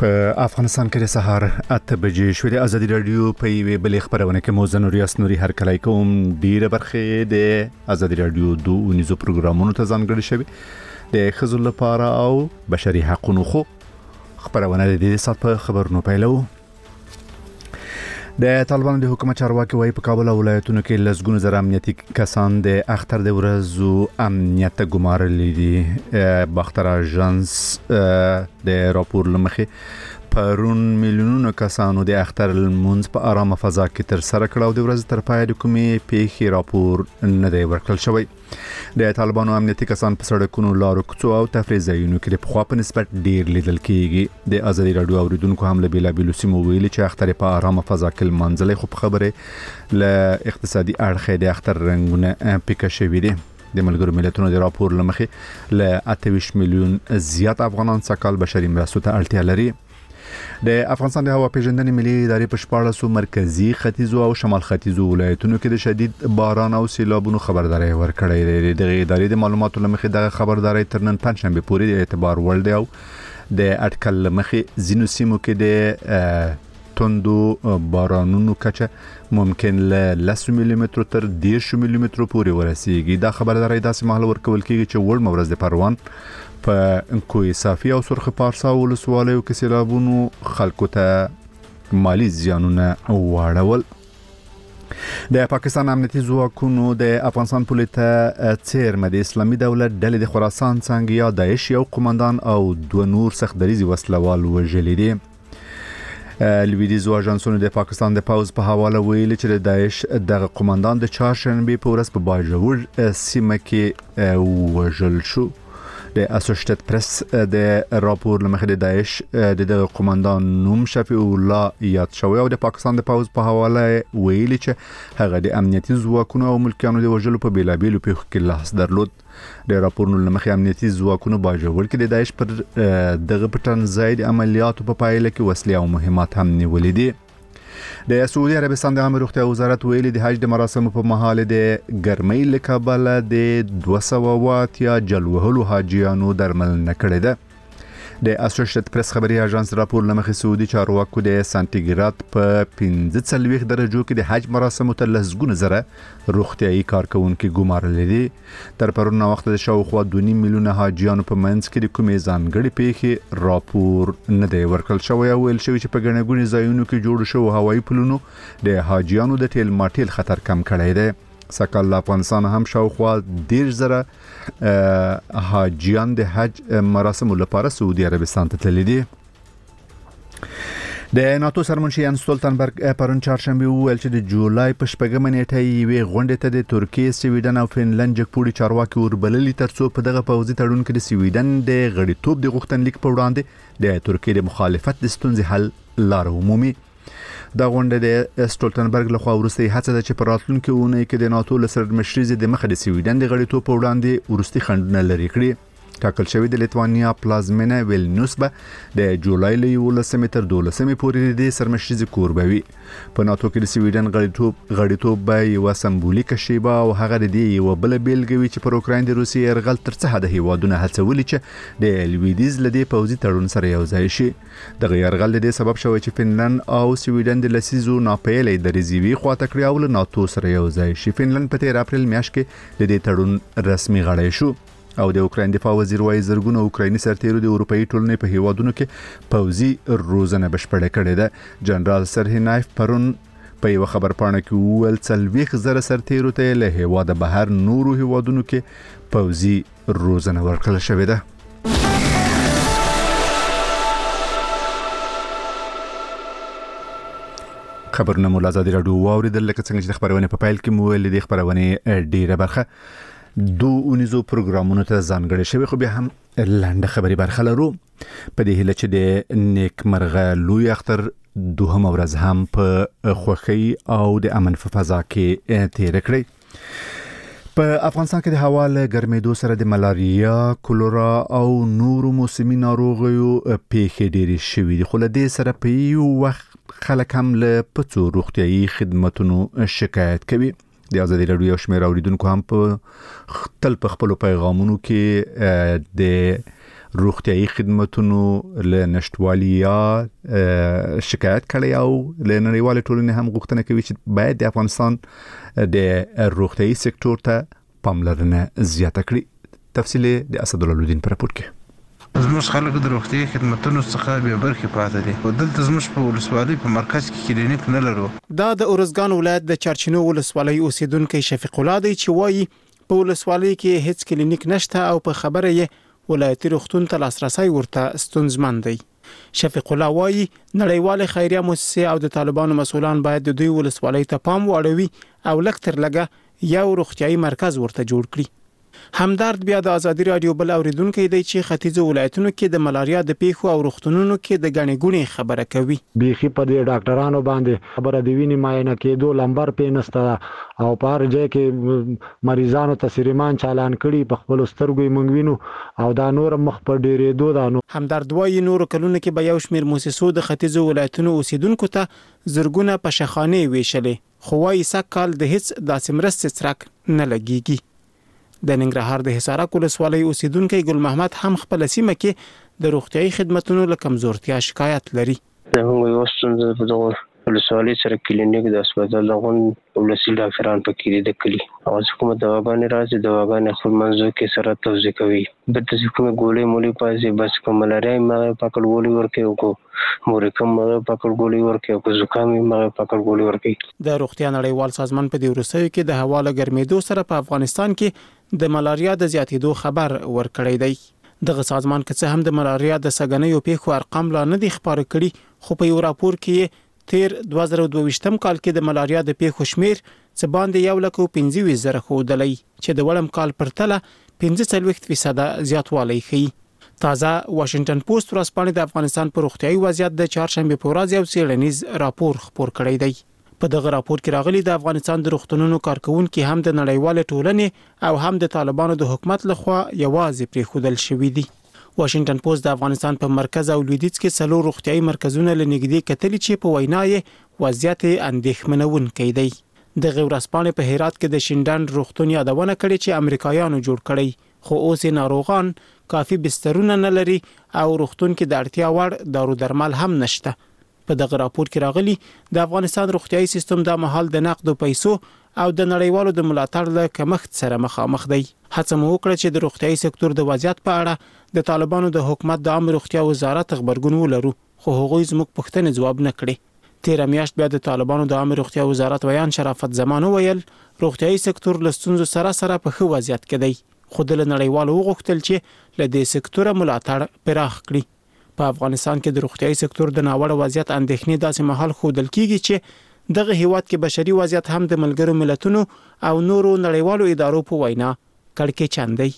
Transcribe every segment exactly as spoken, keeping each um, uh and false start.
په افغانستان کې د سهار اته بجې شوې د ازادي رادیو په یوه بلې خبرونه کې موزن ریاست نوري هر کله کوم ډیره برخه د ازادي رادیو دوه نيزو پروګرامونو ته ځانګړي شوی د خزل لپاره او بشري حقوقو خو خبرونه د دې سات په خبرونو پیلو. د طالبانو د حکومت چارواکي وايي په کابل ولایتونو کې لسګونه زره امنیتي کسان د اختر د ورځو امنیت ګمارلي دي. باختر اژانس د راپور لمخې پرون میلیونونو کسانو د اختر المنز په آرامه فضا کې تر سره کړه او د ورځ تر پای د کومې پیښې راپور نه دی ورکړل شوی. د طالبانو امنیتي کسان په سړکونو لارو کوڅو او تفریح ځایونو کې د پخوا په نسبت ډیر لیدل کیږي. د ازادي رادیو اوریدونکو هم له بیلابیلو سیمو ویلي چې اختر په آرامه فضا کې منځلې خو خبره ل اقتصادي اړخ د اختر رنگونه پیکه شوی دي. د ملګرو ملتونو د راپور لمخې ل اته ویشت میلیون زیات افغانان سکهال بشري مرستو ته اړتیا لري. د افغانستان د هوا پیژندنې ملي ادارې په شپاړسو مرکزی ختیځو او شمال ختیځو ولایتونو کې د شدید باران او سیلابونو خبرداري ورکړې ده. د ادارې د معلوماتو لمخې د خبرداري تر نن پنځشنبه پورې د اعتبار وړ دی او د اټکل لمخې زینو سیمو کې د توندو بارانونو کچه ممکن له لس ملي متر تر دیرش ملي متر پورې ورسیږي. دا خبرداري داسې مهال ورکول کیږي چې وړ مورز د پروان په کوی صافي او سرخ پارسا ولسوالیو کې سیلابونو خلکو ته مالی زیانونه واړول. د پاکستان امنیتي ځواکونو د افغانستان پولیسه څیرمه د اسلامي دولت ډلې د خراسان څنګه یا داعش یو قومندان او دوه نور سخت دریزي وسلوال وژلي دي. لویدیزو اژانسونو د پاکستان د پاوز په حواله ویلي چې د داعش دغه قومندان د چهارشنبه په ورځ په باجوړ سیمه کې وژل شو. د اسوسییټډ پریس د راپور لمخې د داعش د دغه قومندان نوم شفیع الله یاد شوی او د پاکستان د پاوز په حواله ویلي چې هغه د امنیتي ځواکونو او ملکیانو د وژلو په بیلابیلو پیښو کې لاس درلود. د راپورونو لمخې امنیتي ځواکونو باجوړ کې د داعش پر دغه پټن ځای د عملیاتو په پایله کې وسلې او مهمات هم نیولې دي. د سعودي عربستان د عامه روغتیا وزارت ویلي د حج د مراسمو په مهال د ګرمۍ له کبله د دوه سوه وات یا جلوهلو حاجیانو درملنه کړې ده. د اسوسییټډ پریس خبري اژانس راپور لمخې سعودي چارواکو د سانتیګراد په پنځه څلوېښت درجو کې د حج مراسمو ته لسګونه زره روغتيایي کارکونکو ګمارلي دي. تر پرونه وخت د شاوخوا دوه نیم میلیونه حاجیانو په منځ کې د کومې ځانګړي پیښې راپور نه دی ورکړل شوی او ویل شوی چې په ګڼګوني ځایونو کې جوړ شو هوایي پلونو د حاجیانو د ټیل ماټیل خطر کم کړی دی. سکهال افغانستان هم شاوخوا ډیر زره حاجیان د حج مراسمو لپاره سعودي عربستان ته تللي دي. د ناتو سرمنشي یانس ستولتنبرګ پرون چهارشنبه ویل چې د جولای په شپږمه نیټه یې غونډه ته د ترکیه، سویډن او فنلند جګپوړي چارواکي وربللي ترڅو په دغه پوځي تړون کې د سویډن د غړیتوب د غوښتنلیک په وړاندې د ترکیه د مخالفت د ستونزې حل لار عمومي. دا غونډه د ستولتنبرګ لخوا ورستي هڅه ده چې په راتلونکي اونۍ کې د ناتو لسر مشري د مخه د سویډن د غړیتوب په وړاندې ورستي خندونه لري کړی. ټاکل شوی د لیتوانیا پلازمینه ویلنیوس به د جولای له یولسمې تر دولسمې پورې د سرمشري کوربوي. په ناتو کې د سویډن غړیتوب غړیتوب به یو سمبولیک شیبه او هغه د یو بل بیلګوي چې پر اوکراین د روسیې يرغل تر څه حد هیوادونه هڅولي چې د لویدیز لدی پوځي تړون سره یو ځای شي. د يرغل د سبب شوی چې فنلند او سویډن د لسیزو ناپېلې د ریزوي خواته کړی او له ناتو سره یو ځای شي. فنلند په تیر اپریل میاشت کې د دې تړون رسمي غړی شو او د اوکراین دفاع وزیر وايي زرګونه اوکرایني سرتیرو د اروپאי ټولنې په هیوادونو کې پوځي روزنه بشپړه کړې ده. جنرال سرهنایف پرون په یو خبر پاڼه کې وویل څلوېښت زره سرتیرو ته له هیواده بهر نورو هیوادونو کې پوځي روزنه ورکړل شوې ده. خبرونه مو ازادي رادیو واوریدل لکه څنګه چې خبرونه په پایل کې مو ویل دي خبرونه ډیره برخه دوه نيزو پروګرامونو ته ځانګړي شوی خو بیا هم لاندې خبري برخه لرو. په دې هله چې د نیک مرغه لوی اختر دوهم ورځ هم په خوخي او د امن په فضا کې تیر کړی. په افغانستان کې د هوا له ګرمېدو سره د ملاریا، کولرا او نورو موسمي ناروغیو پیښې ډېرې شوې دي. خو له دې سره په یو وخت خلک هم له پڅو روغتيایي خدماتونو شکایت کوي. د ازادي رادیو شمیر اوریدونکو هم په خپل په خپل پیغامونو کې د روغتيایي خدماتونو له نشټوالي یا شکایت کړي او له نړیوال ټولنې هم غوښتنه کوي چې باید د افغانستان د روغتيایي سکتور ته پاملرنه زیاته کړي. تفصیل د اسدالله الدین پر راپور کې. زموږ خلک د روغتيایي خدماتو څخه به برخه پاتې دي. دلته زموږ په ولسوالۍ په مرکز کې کلینیک نه لرو. دا د اورزګان ولایت د چارچینو ولسوالۍ اوسیدونکو شفیق الله دی چې وایي په ولسوالۍ کې هیڅ کلینیک نشته او په خبره یې ولایتي روغتون ته لاسرسي ورته ستونزمن دی. شفیق الله وایي نړیوال خیریه مؤسسه او د طالبانو مسؤلان باید د دوی ولسوالۍ ته پام واړوي او لکتر لګه یو روغتيایي مرکز ورته جوړ کړي. همدارد بیا د ازادي رادیو بل اوریدونکو دی چې ختیځو ولایتونو کې د ملاریا د پیښو او روغتونونو کې د غني ګونی خبره کوي. بيخي په دې ډاکټرانو باندې خبره دی ویني ماینه کېدو لمبر پېنسته او په هر ځای کې مریضانو ته سریمان چالان کړي په خپل سترګو مونږ وینو او دا نور مخ په ډېرې دوه دانو. همدارد وایي نور کلونه کې به یو شمیر مؤسسو د ختیځو ولایتونو اوسیدونکو ته زرګونه پشخانه ویشلې خو وايي سکهال د هیڅ داسې مرستې څرک نه لګيږي. د ننګرهار د حصارک ولسوالۍ اوسیدونکو ګل محمد هم خپل سیمه کې د روغتيایي خدماتو له کمزورتیا شکایت لري. زموږ یو څنګه په دغه ولسوالۍ سره کلینیک د هسپتال دغه ولسی ډاکټران پکې دي د کلی او حکومت دواګانې راځي دواګانې خپل منځو کې سره توزیع کوي. د حکومت ګولې مولې پاسې بس کوم ملاریا ما پکړ ګولې ورکه او کو مورکم ما پکړ ګولې ورکه او کو زکام ما پکړ ګولې ورکه. د روغتیا نړیوال سازمان په دې ورسېو کې د هوا له ګرمېدو سره په افغانستان کې د ملاریا د زیاتېدو خبر ورکړی دی. دغه سازمان که څه هم د ملاریا د سګنیو پیښو ارقام لا نه دي خبر کړي خو په یو راپور کې تیر دوه زره دوه ویشتم کال کې د ملاریا د پیښو شمیر څه باندې یو لک او پنځه ویشت زره ښودلی چې د وړم کال پر تله پنځه څلوېښت فیصد زیاتوالی ښیي. تازه واشنگټن پوسټ ورځپاڼې د افغانستان پر روغتیایي وضعیت د چهارشنبه په ورځ یو څېړنیز راپور خپور کړی دی. په دغه راپور کې راغلي د افغانستان د روغتونونو کارکونکو هم د نړیوال ټولنې او هم د طالبانو د حکومت لخوا یوازې پریښودل شوی دي. واشنگټن پوسټ د افغانستان په مرکز او لویدیځ کې څلور روغتيایي مرکزونه لنګدي کتلی چې په وینای وضعیت اندېښمنونکی دی. د غورسپانې په هرات کې د شینډان روغتون یادونه کړې چې امریکایانو جوړ کړی خو اوس ناروغان کافي بسترونه نه لري او روغتون کې د اړتیا وړ دارو درمل هم نشته. په دغه راپور کې راغلي د افغانستان روغتيایي سیستم د مهال د نقد پیسو او د نړیوالو د ملاتړ له کمښت سره مخامخ دی. هڅه مو وکړه چې د روغتيایي سکتور د وضعیت په اړه د طالبانو د حکومت د عام روغتیا وزارت خبرګون ولرو خو هغوی زموږ پوښتنې ځواب نه کړي. تیر میاشت بیا د طالبانو د عام روغتیا وزارت ویان شرافت زمان ویل روغتيایي سکتور له ستونزو سره سره په ښه وضعیت کې دی خو د نړیوالو وغوښتل چې له دې سکتور ملاتړ پراخ کړي. په افغانستان کې د روغتيایي سکتور د ناوړه وضعیت اندېښنې داسې مهال خودل کیږي چې دغه هیواد کې بشري وضعیت هم د ملګرو ملتونو او نورو نړیوالو ادارو په وینا کړکې چاندي.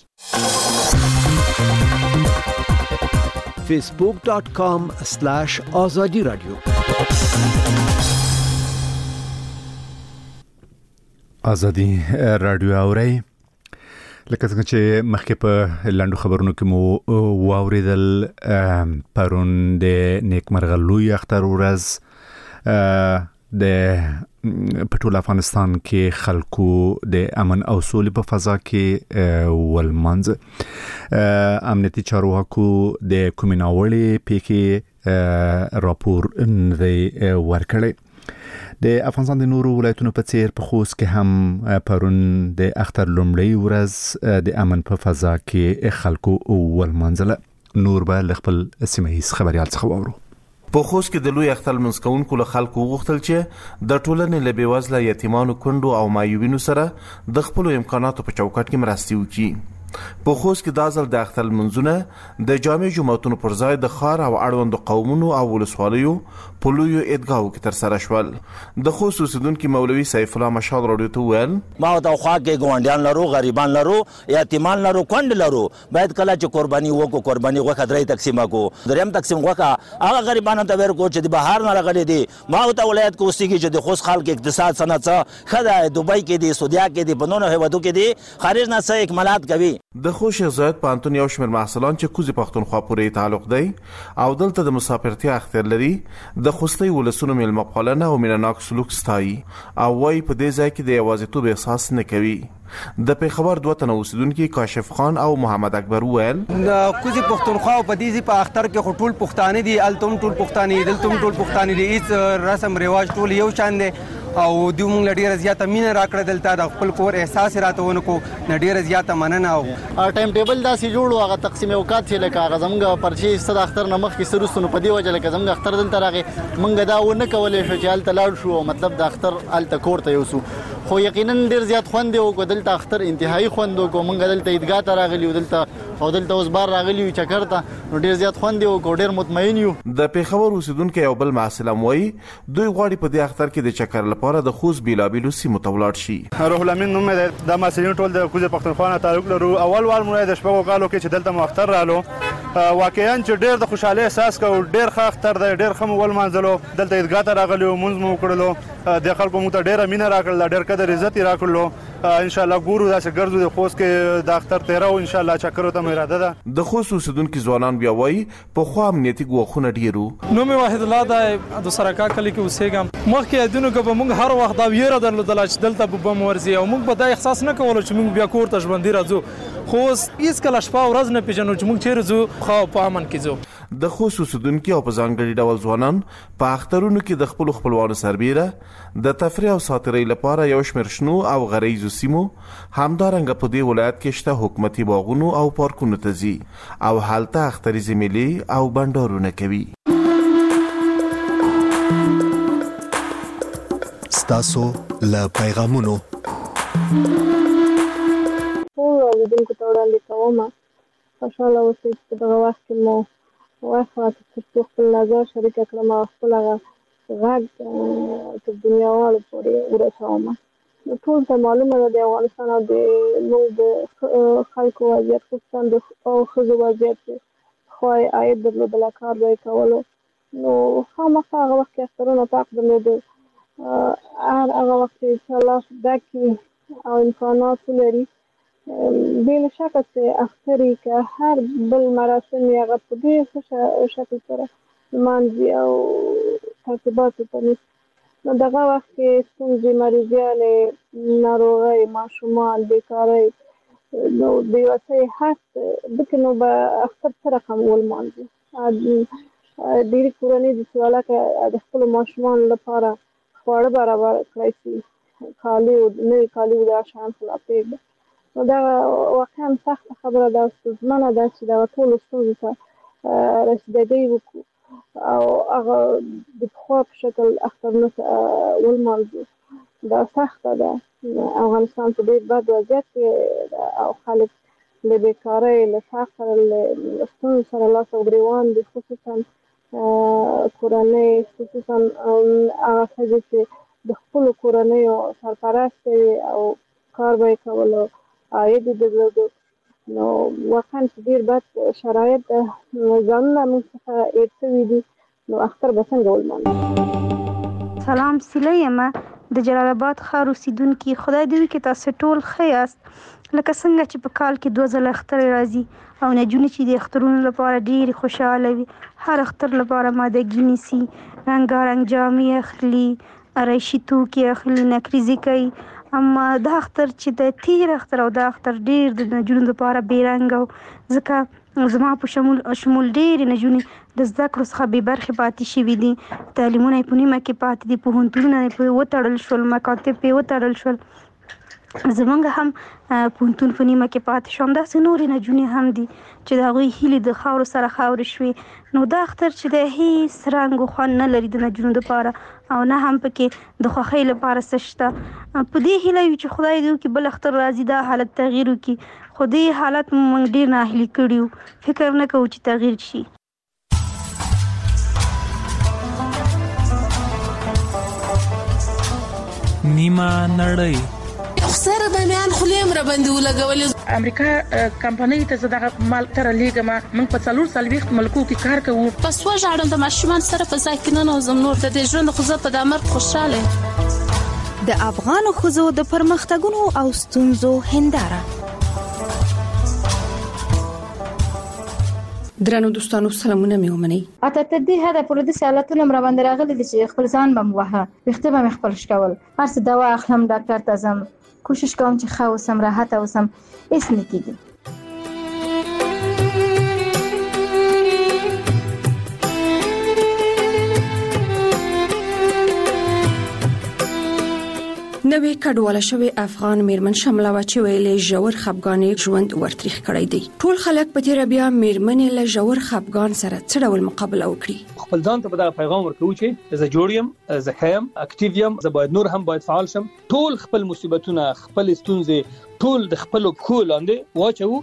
facebook dot com slash azadi radio ازادي رادیو اوري لکه څنګه چې مخکې په لاندو خبرونو کې مو واوریدل پرون د نیکمرغه لوی اختر ورځ د پټول افغانستان کې خلکو د امن او سولې په فضا کې ولمنځ امنیتي چارواکو د کومیناوړي پیکي راپور نوي ورکړي. د افغانستان د نورو ولایتونو په څیر په خوست کې هم پرون د اختر لومړی ورځ د امن په فضا کې خلکو ولمنځله. نور به خپل سیمه‌ایز خبريال څخه وورو. په خوست کې د لوی اختر منځکونکو له خلکو وغوښتل چې د ټولنې له بیوزله یتیمانو کندو او مایوبینو سره د خپل امکاناتو په چوکاټ کې مرستې وکړي. په خوست کې د ازل د اختر منځونه د جامع جمعتونو پر ځای د خار او اړوند قومونو او ولسوالیو په لوی ادګاو کې تر سره شول. د خوست اوسیدونکو مولوي سیف الله مشال راډیو ته ویل ما د خوا کې ګوندیان لرو غریبان لرو یتیمان لرو کند لرو باید کله چې قرباني وکړو قرباني غوښه درې تقسیم کو دریم تقسیم غوښه هغه غریبانو ته ورکو چې د بهر نه راغلي دي. ما ته ولایت کې اوسېږي چې د خوست خلک اقتصاد صنعت څخه خدای دوبۍ کې دي سعودیا کې دي بنونو هیوادو کې دي خارج نه څه اکمالات کوي د خوست شیخ زاید پوهنتون یو شمېر محصلان چې کوزي پښتونخوا پورې تعلق دی او دلته د مسافرتیا اختیار لري د خوستي ولسونو میلمه پالنه او مینناک سلوک ستایي او وايي په دې ځای کې د یوازیتوب احساس نه کوي. د پیښور دوه تنه اوسیدونکو کاشف خان او محمد اکبر وویل د کوزي پښتونخوا په دې ځای په اختر کې ټول پښتانه دي، التم ټول پښتانه دي، دلته ټول پښتانه دي، هیڅ رسم رواج ټول یو شان دي او دوی موږ ډیره زیاته مینه راکړه، دلته د خپل کور احساس راته ونکو، ډیره زیاته مننه. او ټایم ټیبل دا سي جوړو هغه تقسیم اوقات چې لکه هغه زموږ پرچې ست اختر نمخ کې سروستونو په دی وجه لکه زموږ اختر دلته راغی موږ دا ونه کولې شو چې الته لاړ شو، مطلب د اختر الته کور ته یوسو، خو یقینا ډیر زیات خوند او کو دلته اختر انتهایی خوند کو موږ دلته عیدګاه ته راغلی دلته او دلته اوس بار راغلی چکر ته نو ډیر زیات خوند او کو ډیر مطمئن یو. د پیښور اوسیدونکو یو بل محصلم وایي دوی غواړي په دې اختر کې د چکر لپاره د خوست بیلابیلو سیمو ته ولاړ شي. روح الامین نوم مې د محصلین ټول د کوزي پښتونخوا نه تعلق لرو. اول وال مونږ د شپږو کالو کې چې دلته مو اختر رالو واقعا چې ډیر د خوشاله احساس کو، ډیر ښه اختر دی، ډیر ښه ول مانځلو، دلته عیدګاه ته راغلی او مونږ مو کړلو، د خلکو مو ته ډیره مینه راکړل، ډیر قدر عزت راکړلو. ان شاء الله ګورو داسې ګرځو د خوست کې د اختر تیرو ان شاء الله چکر ته مې اراده ده. د خوست اوسیدونکو ځوانان بیا وایي په خو امنیتي ګواښونه ډیرو. نو مې واحد الله دا د سرکا کلی کې اوسېږم مخکې دونو کې به موږ هر وخت دا ویره درلودل چې دلته به بم ورځي او موږ به دا احساس نه کولو چې موږ بیا کور ته ژوندي راځو، خو هیڅ کله شپه ورځ نه پیژنو چې موږ چیرې ځو، خو په امن کې ځو. د خوست اوسیدونکو او په ځانګړي ډول ځوانان په اخترونو کې د خپل خپلوانو سربېره د تفریح او ساتیرۍ لپاره یو شمېر شنو او غریزو سیمو همدارنګه په دې ولایت کې شته حکومتي باغونو او پارکونو ته ځي او هلته اختریزي میلې او بنډارونه کوي. ستاسو له پیغامونو اوریدونکو ته وړاندې کوم. خوشحاله اوسئ چې دغه وخت کې مو وخت تر خپل نظر شریک کړم او خپل هغه غږ تر دنیاوالو پورې ورسوم. نو ټول ته معلومه ده د افغانستان او د موږ د خلکو وضعیت، خصوصا د ښځو وضعیت چې خو عاید درلودله، کار به یې کولو، نو خامخا هغه وخت کې اخترونه پاک درلودل، هر هغه وخت چې انشاءالله ډک وي او امکانات ولري بې له شکه چې اختر یې که هر بل مراسم یې هغه په ډېر ښه شکل سره لمانځي او ترتیباتو ته نیسي. نو دغه وخت کې ستونزې، مریضیانې، ناروغۍ، ماشومان، بیکارۍ، نو د یوه څه هست دکې نو به اختر څه رقم ولمانځي. ډېرې کورنۍ دي چې هلکه د خپلو ماشومانو لپاره خواړه برابر کړی شي، کالي او نوي کالي او دا شیان خو لا پرېږده. نو دا واقعا سخته خبره ده، ستونزمنه ده چې دغه ټولو ستونزو ته رسیدګي وکړو او هغه د پخوا په شکل اخترونه ولمانځو. دا سخته ده. افغانستان په ډېر بد وضعیت کې او خلک له بیکارۍ، له فقر، له ستونزو سره لاس او ګرېوان دي، خصوصا کورنۍ، خصوصا هغه ښځې چې د خپلو کورنیو سرپرسته وي او کار به یې کولو، عاید یې درلودو. نو واقعا چې ډېر بد شرایط ده، ځانونه موږ څخه هېر شوي دي، نو اختر به څنګه ولمانځو. سلام، سیله یمه د جلال آباد ښار اوسیدونکي. خدای دې وکړي تاسو ټول ښه یاست، لکه څنګه چې په کال کې دوه ځله اختر راځي او نجونې چې د اخترونو لپاره ډېرې خوشحاله وي، هر اختر لپاره مادهګي نیسي، رنګارنګ جامې اخلي، آرایشي توکي اخلي، نکریزې کوي. اما دا اختر چې د تیر اختر او دا اختر ډیر د نجونو لپاره بې رنګه، ځکه زما په شمول شمول ډېرې نجونې د زده کړو څخه بې برخې پاتې شوي دي، تعلیمونه یې په نیمه کې پاتې دي، پوهنتونونه یې پرې وتړل شول، مکاتب پرې وتړل شول، زمونږ هم پوهنتون په نیمه کې پاتې شو. همداسې نورې نجونې هم دي چې د هغوی هیلې د خاورو سره خاورې شوې. نو دا اختر چې دی هېڅ رنګ و خوند نه لري د نجونو دپاره او نه هم پکې د خوښۍ لپاره څه شته. په دې هیله یو چې خدای دې وکړي بل اختر راځي دا حالت تغییر وکړي، خو دې حالت موږ ډېر ناهیلي کړي یو، فکر نه کوو چې تغییر شي. نیمه نړۍ سره د میان خلیم را باندې ولګولې. امریکا کمپنۍ ته زه دغه مال تر لیږم، موږ په څلور څلوېښت ملکو کې کار کوو. پس وژاړم د ماشومان سره په ځای کې ننوځم، نور د دې ژوند خو زه په دا مرګ خوشحاله یم. د افغانو ښځو د پرمختګونو او ستونزو هنداره درنو دوستانو سلامونه مې ومني. اته تر دې حده پورې د سالتونو مر باندې راغلي دي چې خپل ځان بم وها وخته به خپل شکول هر څه دوا اخلم ډاکټر ته ځم کوشش کوم چې ښه اوسم راحت اوسم هیڅ نه کیږي. نوې کډواله شوی افغان میرمن شمله و چې ویلې ژور خپګان ژوند ورتریخ کړی دی. ټول خلک په تیر بیا میرمنې له ژور خپګان سره څه ډول مقابله وکړي. خپل ځان ته به پیغام ورکوي چې زه جوړ یم، زه خیم، اکټیو یم، زه باید نور هم باید فعال شم. ټول خپل مصیبتونه، خپل ستونزې ټول د خپل پښو لاندې واچو.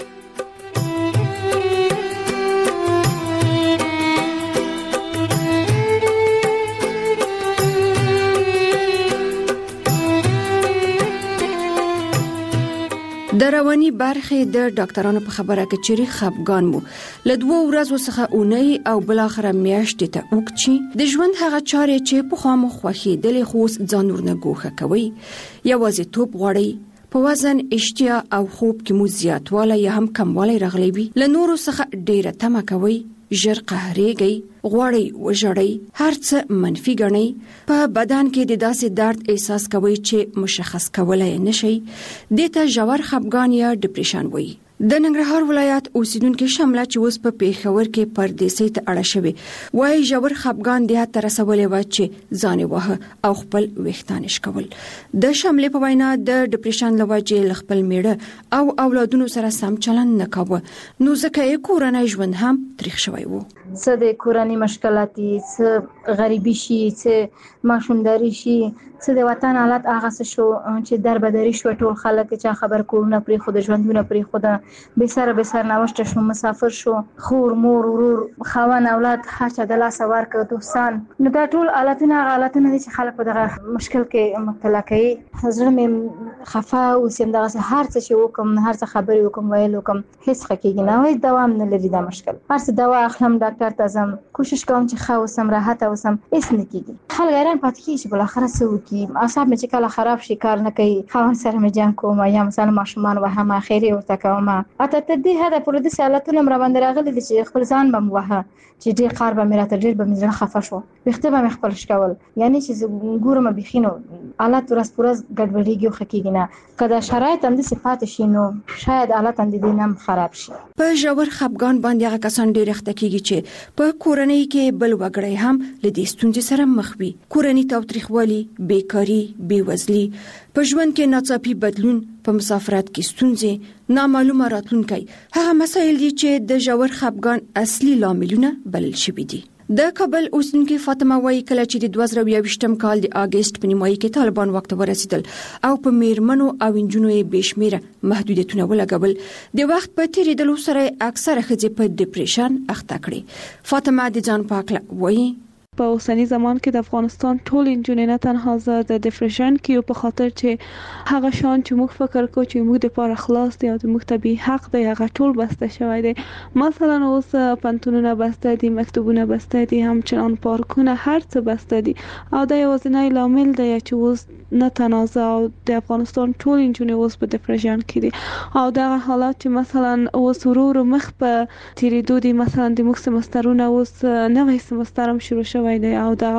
د رواني برخې د ډاکټرانو په خبره کې چې خپګان مو له دوه ورځو څخه اونۍ او بل اخر میاشتې ته وکړي د ژوند هغه چارې چې په خامو خوخي د لخوس ځان ورنه ګوخه کوي یوازې توپ غوړي په وزن اشتیا او خوب کې مو زیاتواله یا هم کمواله راغلی وي له نورو څخه ډیره تمه کوي ژر قهرېږي غوړی وژړی هر څه منفي ګڼي په بدن کې د داسې درد احساس کوي چې مشخص کولای نشي دته ژور خپګان یا ډیپریشن وایي. د ننګرهار ولایت اوسیدونکو شمله چې اوس په پیښور کې پردیسي ته اړه شوی وایي ژور خپګان د هات رسولې و چې ځان وه او خپل وختانش کول. د شمله په وینا د ډیپریشن لوجې خپل میړه او اولادونو سره سم چلند نه کاوه نو ځکه یې کورنۍ ژوند هم تریخ شوی وو. څه د کورنۍ مشکلاتي څه غریبي شي څه ماشومداري شي څه د وطن حالت هغه څه شو چې دربدري شو ټول خلک چې خبر کورونه پرې خود ژوندونه پرې خود به سره به سره نوشته شو مسافر شو خور مور ورور خوان اولاد هر چا د لاس ورکړ دوستان نو دا ټول حالتونه حالتونه دي چې خلک په دغه مشکل کې مبتلا کوي. حضرت مې خفا او سیم دغه هر څه چې وکم هر څه خبرې وکم ویل وکم هیڅ حقیقت نه وای دوام نه لري دا مشکل هر څه دوا اخلم ډاکټر ته ځم کوشش کوم چې ښه اوسم راحت اوسم هیڅ نه کیږي. خلک حیران پاتې کیږي بل اخر څه وکي اعصاب مې چې کله خراب شي کار نه کوي خوان سره مې جنگ کوم یا مثلا ماشومان و هم خیری ورته کوم اته تر دې حده پورې د سالتونو مر باندې راغلي دي چې خپل ځان بم وها چې ډیر قار به مې راته ډیر به مې زړه خفه شو وخته به مې خپل شکول یعنی چې ګورم بخینو حالت ورس پورز ګډوډیږي خو کېږي نه کله شرایط هم د صفات شي نو شاید حالت هم د دینم خراب شي. په ژور خپګان باندې هغه کسان ډیر اخته کېږي چې په کورنۍ کې بل وګړي هم لدې ستونزې سره مخ وي. کورنۍ تاوتریخوالي بیکاری بیوزلي په ژوند کې ناڅاپي بدلون په مسافرت کې ستونزې نامعلومه راتلونکي هغه مسایل دي چې د ژور خپګان اصلي لاملونه بلل شوي دي. د کابل اوسیدونکو فاطمه وایي کله چې د دوه زره یوویشتم کال د اگست په نیمایي کې طالبان وخت ورسېدل او په میرمنو او انجونو یې بشمیره محدودیتونه ولګول د وخت په تیریدلو سره اکثره ښځې په ډیپریشن اخته کړي. فاطمه د ځان پاکله وایي په اوسنی زمان کې د افغانستان ټول انجونې نه تنها زه د ډیپریشن کې په خاطر چې هغه شان چې موږ فکر کوو چې موږ د پاره خلاص دی او د موږ طبي حق دی هغه ټول بسته شوی دی. مثلا اوس پنتونونه بسته دي مکتبونه بسته دي همچنان پارکونه هر څه بسته دي او دا یوازینی لامل دی چې اوس نه تنازع او د افغانستان ټول انجونې اوس په ډیپریشن کې دي او دا حالات چې مثلا اوس ورور مخ په تیریدو دي مثلا د موږ سمسترونه اوس نوې سمستر هم شروع شوی دی او دا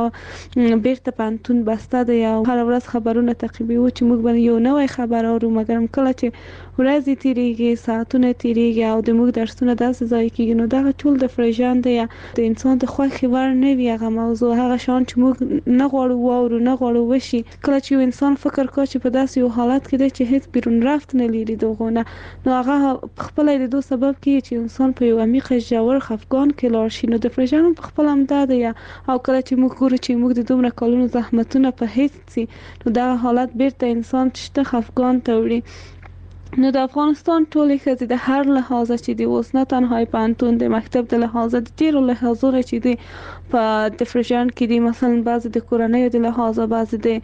بیرته پانتون بسته دی او هر ورځ خبرونه تعقیبوي چې موږ باندې یو نوې خبر اورو مګر کله چې ورځې تیریږي ساعتونه تیریږي او د موږ درسونه داسې ځای کېږي نو دا ټول د فرجان دی د انسان د خوښي ور نه وي هغه موضوع هغه شان چې موږ نه غواړو واورو نه غواړو وشي کله چې انسان فکر کوي چې په داسې یو حالت کې دی چې هیڅ بیرون رفت نه لري دغونه نو هغه خپل د دوه سبب کې چې انسان په یو عمیق ژور خفګان کې لاړ شي نو د فرجان په خپل هم دا دی او کله چې موږ ګورو چې موږ د دومره کلونو زحمتونه په هیڅ سي نو دا حالت بیرته انسان چې خفګان ته وړي. نو د افغانستان ټولې ښځې د هر لحاظه چې دی اوس نه تنها پانتون د مکتب د لحاظه د ډیرو لحاظونو چې دی په ډیپریشن کې دي مثلا بعضې د کورنۍ د لحاظه بعضې د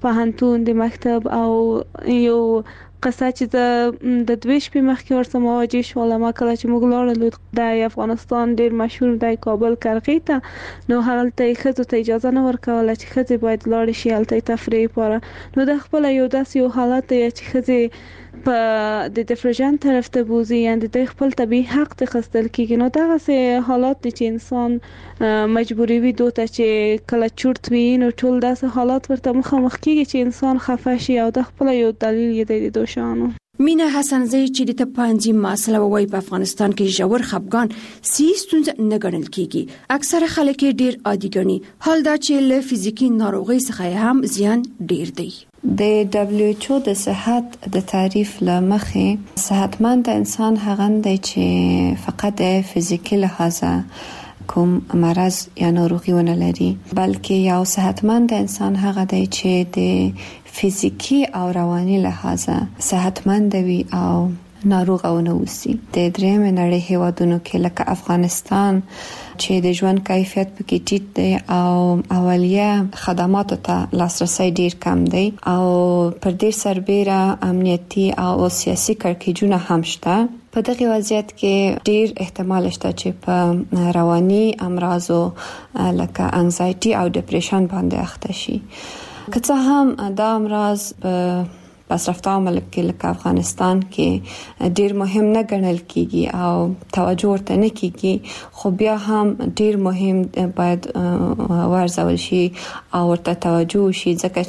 پوهنتون د مکتب او یو قصه چې د دوه شپې مخکې ورسره مواجه شوم ما کله چې موږ لاړو د افغانستان ډیر مشهور د کابل کرغې ته نو هلته ښځو ته اجازه نه ورکوله چې ښځې باید لاړې شي هلته تفریح لپاره نو د خپل یو داسې یو حالت دی چې ښځې په د ډیفرژن طرف ته بوزي یعنی د خپل طبيعي حق ته خستل کیږي نو دا غسه حالات دي چې انسان مجبوری وي دوته چې کله چورت وي نو ټول داسې حالات ورته مخامخ کیږي چې انسان خفه شي او د خپل یو دلیل یې د دوشانو مینا حسنزی چې د تپانځي مسله وای په افغانستان کې ژور خپګان سی ستونزه نه ګڼل کیږي اکثره خلک ډیر عادي ګڼي حال دا چې له فزیکی ناروغي څخه هم زیان ډیر دی د دبليو ایچ او د صحت د تعریف لمخې صحتمند انسان هغه دی چې فقط د فزیکی لحاظه کوم مرض یا ناروغي ونه لري بلکې یو صحتمند انسان هغه دی چې د فزیکی او رواني لحاظه صحتمند وي او ناروغ او نه وسی د درېم نړۍ هیوادونو کې لکه افغانستان چې د ژوند کیفیت پکې ټیټ دی او اولیه خدماتو ته لاسرسي ډیر کم دی او پر ډیر سربېره امنیتي او سیاسي کړکېچونه هم شته په دغه وضعیت کې ډیر احتمال شته چې په رواني امراضو لکه انزایټي او ډیپریشن باندې اخته شي که څه هم دا امراض په پسرفته ملک کې لکه افغانستان کې ډیر مهم نه ګڼل کیږي او توجه ورته نه کیږي خو بیا هم ډیر مهم باید ورزول شي او ورته توجه شي ځکه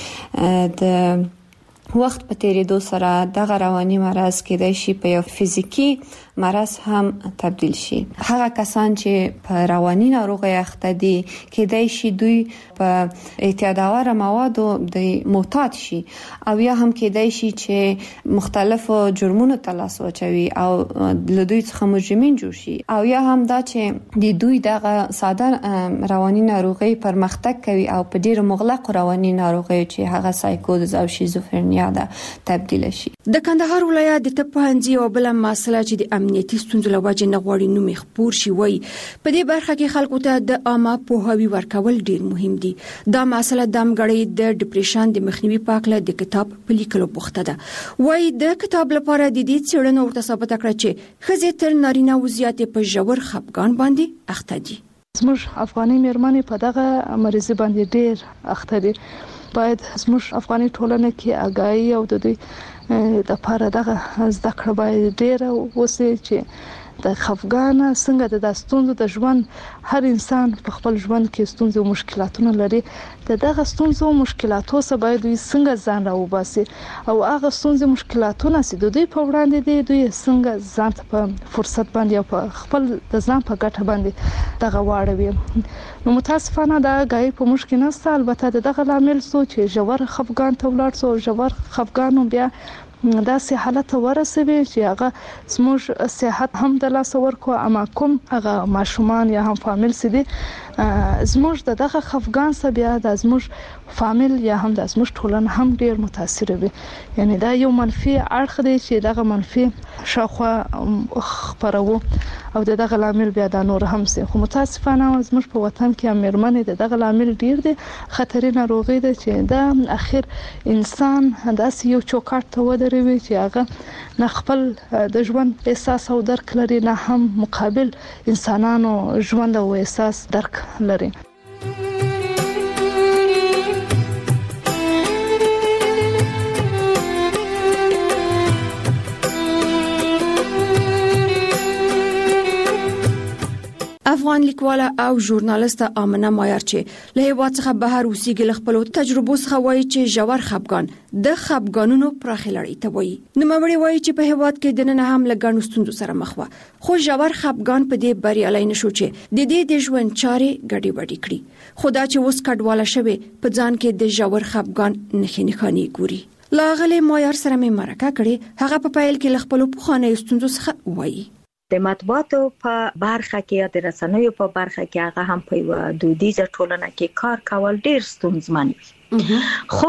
چې د وخت په تیریدو سره دغه رواني مرض کېدای شي په یو فزیکی مرض هم تبدیل شي هغه کسان چې په رواني ناروغي اخته دي کېدای شي دوی په اعتیادآور موادو د معتاد شي او یا هم کېدای شي چې مختلفو جرمونو ته لاس واچوي او له دوی څخه مجرمین جوړ شي او یا هم دا چې د دوی دغه ساده رواني ناروغي پرمختګ کوي او په ډیره مغلق رواني ناروغي چې هغه سایکوز او شیزوفرنیا ده تبدیل شي د کندهار ولایت د تپانځي او بل مسله چې د امنیتي ستونزو لوجه نه غواړي نو مخبور شي وای په دې برخه کې خلکو ته د عامه پوهاوی ورکول ډیر مهم دي دا مسله د امګړې د ډیپریشن د مخنیوي پاکله د کتاب په لیکلو بوخته ده وای د کتاب لپاره د دې څېړنو ورته ثابت کړ چې خزې تر نارینه وضعیت په ژور خپګان باندې اخته دي زموږ افغاني مېرمنې په دغه مریض باندې ډیر اخته دي باید زموږ افغاني ټولنه کې آگاهی او د دوی د لپاره دغه زده کړه باید ډیر وسی چې د خفګان څنګه د داستونو د ژوند هر انسان په خپل ژوند کې ستونزې او مشکلاتونه لري د دغه ستونزو او مشکلاتو سره باید دوی څنګه ځان راوباسي او هغه ستونزې مشکلاتونه چې د دوی په وړاندې دي دوی څنګه ځان ته په فرصت باندې او په خپل د ځان په ګټه باندې دغه واړوي نو متاسفانه دا غي په مشکل نه البته دغه لامل سو چې ژور خفګان ته ولاړ سو ژور خفګان بیا دا سه حالت ورسوي چې هغه زموږ صحت هم د لاس ورکو اما کوم هغه ماشومان یا هم فامیل سي دي زموږ دغه خفګان سره بیا د زموږ فامیل یا هم د زموږ ټولنه هم ډیر متاثر وي یعنی دا یو منفي اړخ دی چې دغه منفي شاخوا خبرو او دغه لامل بیا د نور هم سي خو متاسفانه زموږ په وطن کې امرمنې دغه لامل ډیر دي خطرې ناروغي ده چې دا اخر انسان داسې یو چوکاټ ته ودروي چې هغه نه خپل د ژوند احساس او درک لري نه هم مقابل انسانانو ژوند او احساس درک لري افغان لیکواله او ژورنالیسته آمنه مایار چې له هیواد څخه بهر اوسېږي خپل تجربو څخه وایي چې ژور خپګان د خپګانونو پراخه لړۍ ته وایي نو مې وایي چې په هیواد کې د نن هم لګانو ستونزو سره مخ و خو ژور خپګان په دې بریالي نشو چې د دې د ژوند چارې ګډي وډي کړي خدا چې اوس کډواله شوی په ځان کې د ژور خپګان نخې نخانی ګوري لاغله مایار سره مې مرکه کړي هغه په پایل کې خپل پوخانه ستونزو څخه وایي د مطبوعاتو په برخه کې یا د رسنیو په برخه کې هغه هم په دودیزه ټولنه کې کار کول ډیر ستونزمن وي خو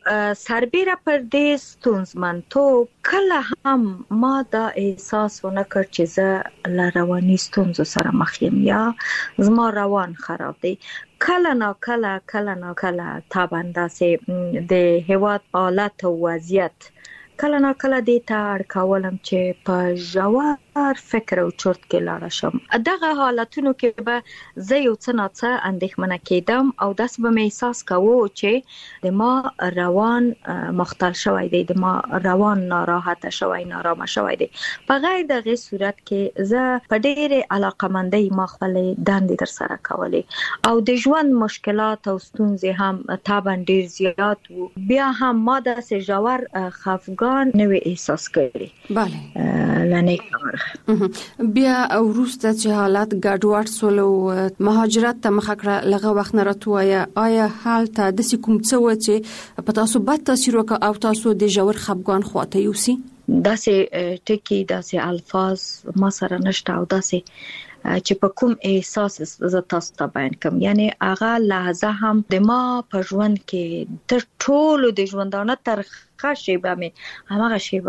سربیره پر دې ستونزمنتوب کله هم ما دا احساس ونه کړ چې زه له رواني ستونزو سره مخ یم یا زما روان خراب دی. کله نا کله کله نا کله طبعا داسې د هیواد حالت او وضعیت کله نا کله دې ته اړ کولم چې په ژور فکر او چرت کې لاړه شم. دغه حالتونو کې به زه یو څه نه څه اندېښمنه کېدم او داسې به مې احساس کوو چې د ما روان مختل شوی دی، د ما روان ناراحته شوی، نارامه شوی دی. په غیر دغه صورت کې زه په ډېرې علاقمندۍ ما خپلې دندې ترسره کولې او د ژوند مشکلات او ستونزې هم طبعا ډېر زیات وو. بیا هم ما داسې ژور خفګان نوې احساس کړی. بله لنه کار بیا وروسته چې حالات ګډوډ سول او مهاجرت ته مخه کړه لغه وخت نه راتوایا، آیا حال ته د کوم څه و چې په تاسو بد تاثیر وکړ او تاسو د ژور خفګان خواته یوسي؟ داسې ټکی داسې الفاظ ما سره نشته او داسې چې په کوم احساس زه تاسو ته بیان کوم. یعنی هغه لحظه هم د ما په ژوند کې تر ټولو د ژوندانه ترخه شیبه مې هماغه شیبه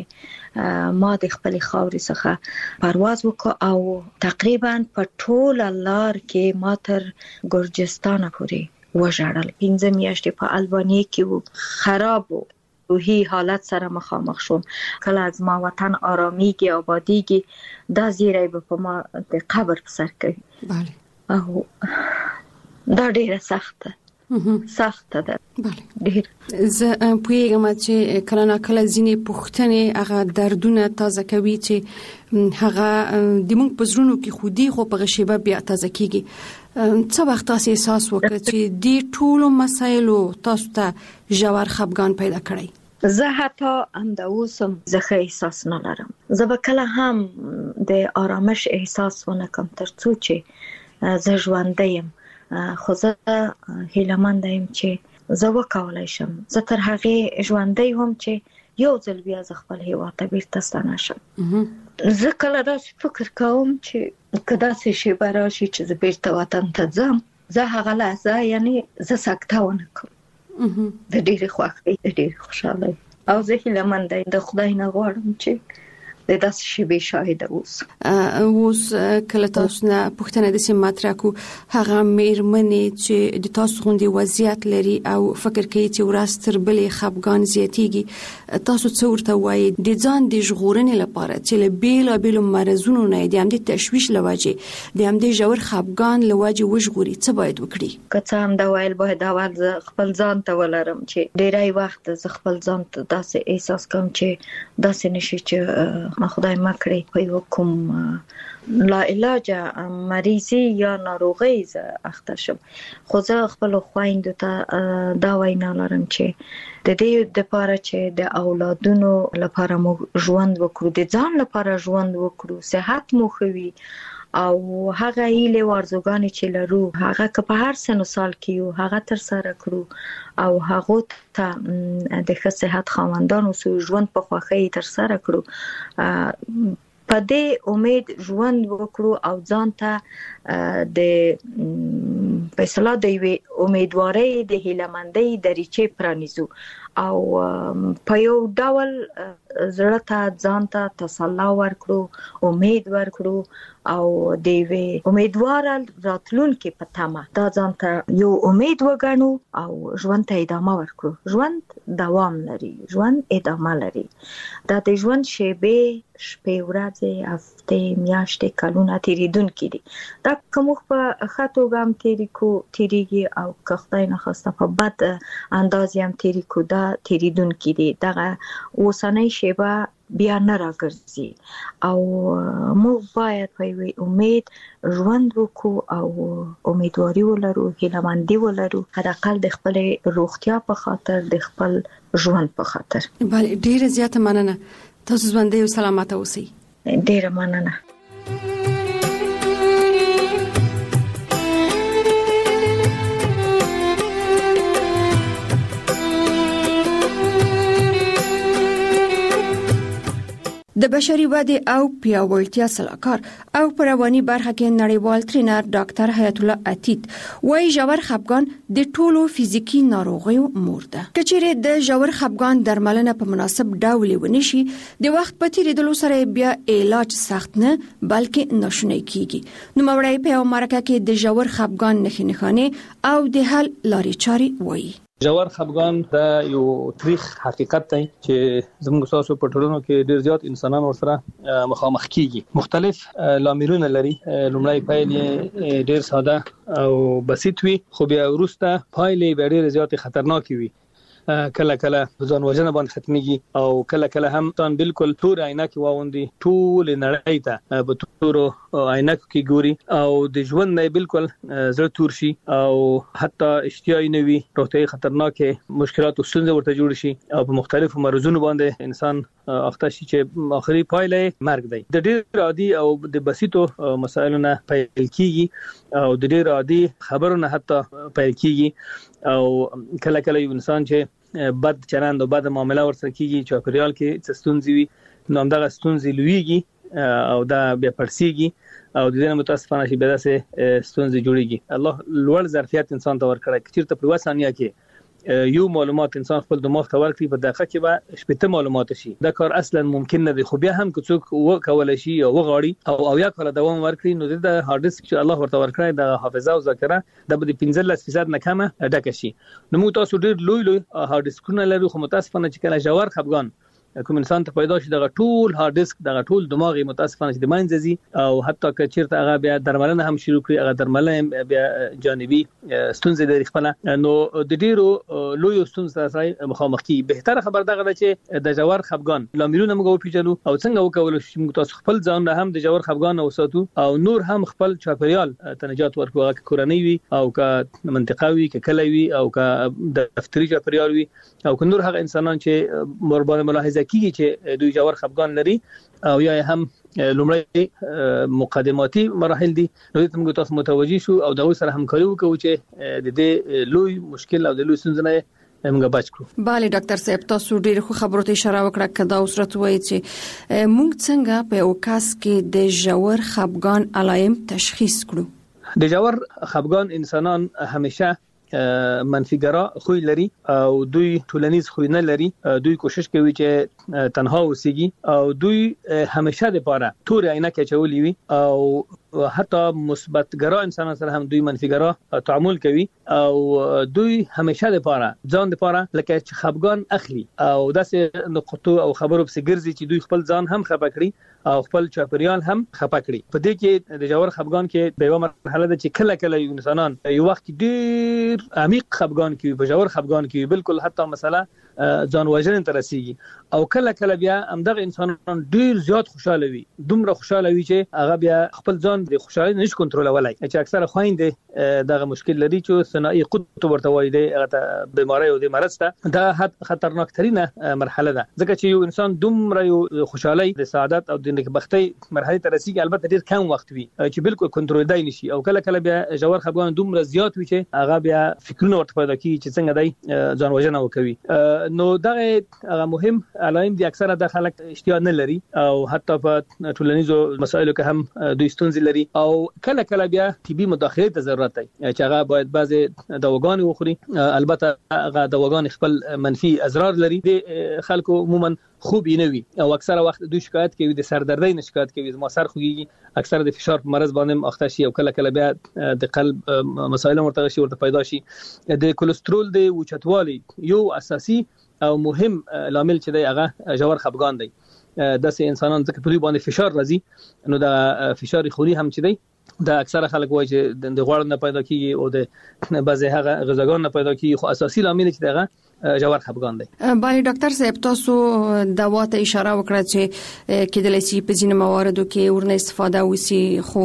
چې ما د خپل خاورې څخه پرواز وکړ او تقریبا په ټوله لار کې ما تر ګرجستان پورې وژړل. پنځه میاشتې په البانیه کې وو، خراب وو، روحي حالت سره مخامخ شوم. کله از ما وطن آرامیږي آبادیږي دا زیری به په ما د قبر په سر کوي. بله او دا ډیره سخته سخته ده. بله ډیر. زه پوهیږم چې کله نا کله ځینې پوښتنې هغه دردونه تازه کوي چې هغه د موږ په زړونو کې خودي خو په غشيبه بیا تازه کیږي. څه وخت تاسو احساس وکړ چې د ټولو مسایلو تاسو ته ژور خفګان پیدا کړی؟ زه حتی هم د اوسم زه احساس نه لرم. زه به کله هم د آرامش احساس ونه کوم تر څو چې زه ژوندی یم. خو زه هیله‌مند یم چې زه وکولای شم. زه تر هغې ژوندی وم چې یو ځل بیا زه خپل هیواد ته بیرته ستنه شم. زه کله داسې فکر کوم چې که داسې شیبه راشي چې زه بیرته وطن ته ځم، زه هغه لحظه یعنی زه سکته ونه کوم د ډېرې خوښۍ، د ډېرې خوشحالۍ او زه هیله‌مند یم د خدای نه غواړم چې د داسې شیبې شاهد اوسم. اوس کله تاسو نه پوښتنه د سیم مطرح کو هغه میرمنې چې د تاسو غوندي وضعیت لري او فکر کوي چې ورځ تر بلې خفګان زیاتیږي، تاسو څه ورته وایي د ځان د ژغورنې لپاره چې له بیلابیلو مرزونو نه د همدې تشویش لوجه د همدې ژور خفګان لوجه وژغوري؟ څه باید وکړي؟ که څه هم دا ویل باید اول زه خپل ځان ته ولرم چې ډیری وخت زه خپل ځان ته داسې احساس کوم چې داسې نشي چې خدای مکړي په یو کوم لا علاج مریضي یا ناروغي زه اخته شم. خو زه خپل خويندو ته دا وینا لرم چې د دې لپاره چې د اولادونو لپاره مو ژوند وکړو، د ځان لپاره ژوند وکړو، صحت مو خوي او هغه ایله ورزګانی چې لرو هغه که په هر سن سال کې یو هغه تر سره کړو او هغه ته د ښه صحت خاوندانو سو ژوند په خوښۍ تر سره کړو. په دې امید ژوند وکړو او ځان ته د په اصطلاح د امیدوارۍ د هیله‌مندۍ دریچې پرانیزو او په یو ډول زړه ته ځان ته تسلا ورکړو، امید ورکړو او د وی امیدوار راتلونکي په تمه دا ځان ته یو امید وګڼو او ژوند ته ادامه ورکړو. ژوند دوام لري، ژوند ادامه لري. دا د ژوند شیبې شپې ورځې هفتې میاشتې کلونه تیریدونکي دي. دا که موږ په ښه توګه هم تیری کو تیریږي او که خدای نخواسته په بد انداز هم تیری کو دا تیریدونکي دي. دغه اوسنۍ شیبه بیا نه راګرځي او موږ باید په یوې امید ژوند وکړو او امیدواري ولرو، هیله‌مندي ولرو، حداقل د خپلې روغتیا په خاطر، د خپل ژوند په خاطر. بله ډیره زیاته مننه. تاسو ژوندۍ او سلامته اوسئ. ډیره مننه. د بشري ودې او پیاوړتیا سلاکار او په رواني برخه کې نړیوال ټرینر ډاکټر حیات الله عتیق وايي ژور خپګان د ټولو فزیکی ناروغیو مور ده. کچېرې د ژور خپګان درملنه په مناسب ډول ونشي د وخت په تیریدلو سره بیا علاج سخت نه بلکې ناشونی کیږي. نو مورای په امریکا کې د ژور خپګان نښې نښانې او د حل لارې چارې وایي. ژور خپګان دا یو تاریخ حقیقت دی چې زموږ تاسو په ټولنو کې ډیر زیات انسانان ورسره مخامخ کیږي. مختلف لاملونه لري. لومړی پایلې ډیر ساده او بسيط وي خو بیا وروسته پایلې ډیر زیات خطرناک وي. کله کله ځان وژنه باندې ختميږي او کله کله هم تان بالکل تور عینکې واوندي ټول نړۍ ته په تور عینکو کې ګوري او د ژوند نه بالکل زړه تور شي او حتی اشتیاي نه وي. روغتي خطرناکه مشکلات او ستونزې ورته جوړ شي او په مختلفو مرزونو باندې انسان اخته شي چې اخري پایله مرګ دی. د ډېر عادي او د بسيطو مسایلو نه پیل کیږي او د ډېر عادي خبرونه حتی پیل کیږي او کله کله یو انسان چې بد چلند او بد معامله ورسره کیږي چې پریال کې ستونزې وي نو همدغه ستونزې لویږي او دا بیا پرسیږي او د دې متاسفانه شي به داسې ستونزې جوړیږي. الله لوړ ظرفیت انسان ته ورکړي چې تر په وسانیا کې یو معلومات انسان خپل دماغ ته ورکړي په دقیقه کې به شپږ معلومات شي. دا کار اصلا ممکن نه دی خو بیا هم که څوک وکول شي او وغاړي او او یا کله دوام ورکړي نو د هارد ډیسک چې الله ورته ورکړي د حافظه او ذاکره د بده پنځلس فیصد نه کمه ډکه شي. نو موږ تاسو ډیر لوی لوی هارد ډیسکونه لرو خو متاسفانه چې کله ژور خپګان کوم انسان ته پیدا شي دغه ټول هارد ډیسک دغه ټول دماغي متاسفانه چې د ماینځي او حتی که چیرته هغه بیا درملنه هم شروع کړي هغه درملنه بیا جانبي ستونزې لري خپل نو د ډیرو لوی ستونزې سره مخامخ کی. بهتره خبر دغه ده چې د ژور خپګان لاملونه موږ پیژنو او څنګه وکول شي موږ تاسو خپل ځان هم د ژور خپګان وساتو او نور هم خپل چاپیریال تنجات ورکو هغه کورنۍ وي او که منطقوي که کلوي او که دفتري چاپیریال وي او که نور هغه انسانان چې مربوطه ملاحظه کیږي چې دوی ژور خپګان لري او یا هم لومړی مقدماتي مراحل دي نو ته موږ تاسو متوجي شو او دغه سره همکاري وکړو چې د دې لوی مشکل او د لوی ستونزې نه موږ بچ کړو. bale ډاکټر صاحب تاسو ډیر خو خبرو ته اشاره وکړه کدا اوسرت وایي چې موږ څنګه په اوکاس کې د ژور خپګان علایم تشخیص کړو. د ژور خپګان انسانان همیشه منفیګرا خوې لري او دوی ټولنیز خوې نه لري. دوی کوشش کوي چې تنها اوسېږي او دوی همیشه د پاره تور عینکې چولې وي او حتی مثبت ګرا انسانان سره هم دوی منفیګرا تعامل کوي او دوی همیشه د پاره ځان د پاره لکه چې خپګان اخلي او داسې نقطو او خبرو په ګرځي چې دوی خپل ځان هم خپه کړي او خپل چاپیریال هم خپه کړي. په دې کې د ژور خپګان کې په یو مرحله ده چې کله کله انسانان یو وخت ډیر عمیق خپګان کې په ژور خپګان کې بالکل حتی مثلا ځان وژنې ته رسیږي او کله کله بیا همدغه انسانان ډیر زیات خوشاله وي دومره خوشاله وي چې هغه بیا خپل ځان د خوشالۍ نشي کنټرولولای چې اکثره خويندې دغه مشکل لري چې ثنائي قطب ورته وایي دی هغه بیماری او د مرض ته دا خطرناک ترينه مرحله ده ځکه چې یو انسان دومره یو خوشالۍ د سعادت او د نیکبختۍ مرحله ته رسیږي البته ډیر کم وخت وي چې بالکل کنټرول دی نشي او کله کله بیا ژور خپګان دومره زیات وي چې هغه بیا فکرونه ورته پیدا کوي چې څنګه دی ځان وژنه وکوي. نو دغه هغه مهم علائم دي اکثره د خلک اشتیا نه لري او حتی په ټولنیزو مسایلو کې هم دوی ستونزې لري او کله کله بیا طبي مداخله ته ضرورت دی چې هغه باید بعضي دواګان وخوري. البته هغه دواګان خپل منفي اضرار لري د خلکو عموما خوب نه وي او اکثره وخت دوی شکایت کوي د سردردۍ نه شکایت کوي ما سر خوږي اکثره د فشار په مرز باندې اخته شي او کله کله بیا د قلب مسایل مرتبط شي ورته پیدا شي. د کولېسترول د اوچتوالي یو اساسي او مهم لامل چې دی هغه ژور خپګان دی. داسې انسانان ځکه په دوی باندې فشار راځي نو د فشار خوني هم چې دی دا اکثره خلک وایي چې د غوړ نه پیدا کیږي او د بعضي هغه غذاګان نه پیدا کیږي خو اساسي لامل چې دغه ژور خپګان دی. بله ډاکټر صاحب تاسو دوا ته اشاره وکړه چې کېدلای شي په ځینو مواردو کې ورنه استفاده وسی خو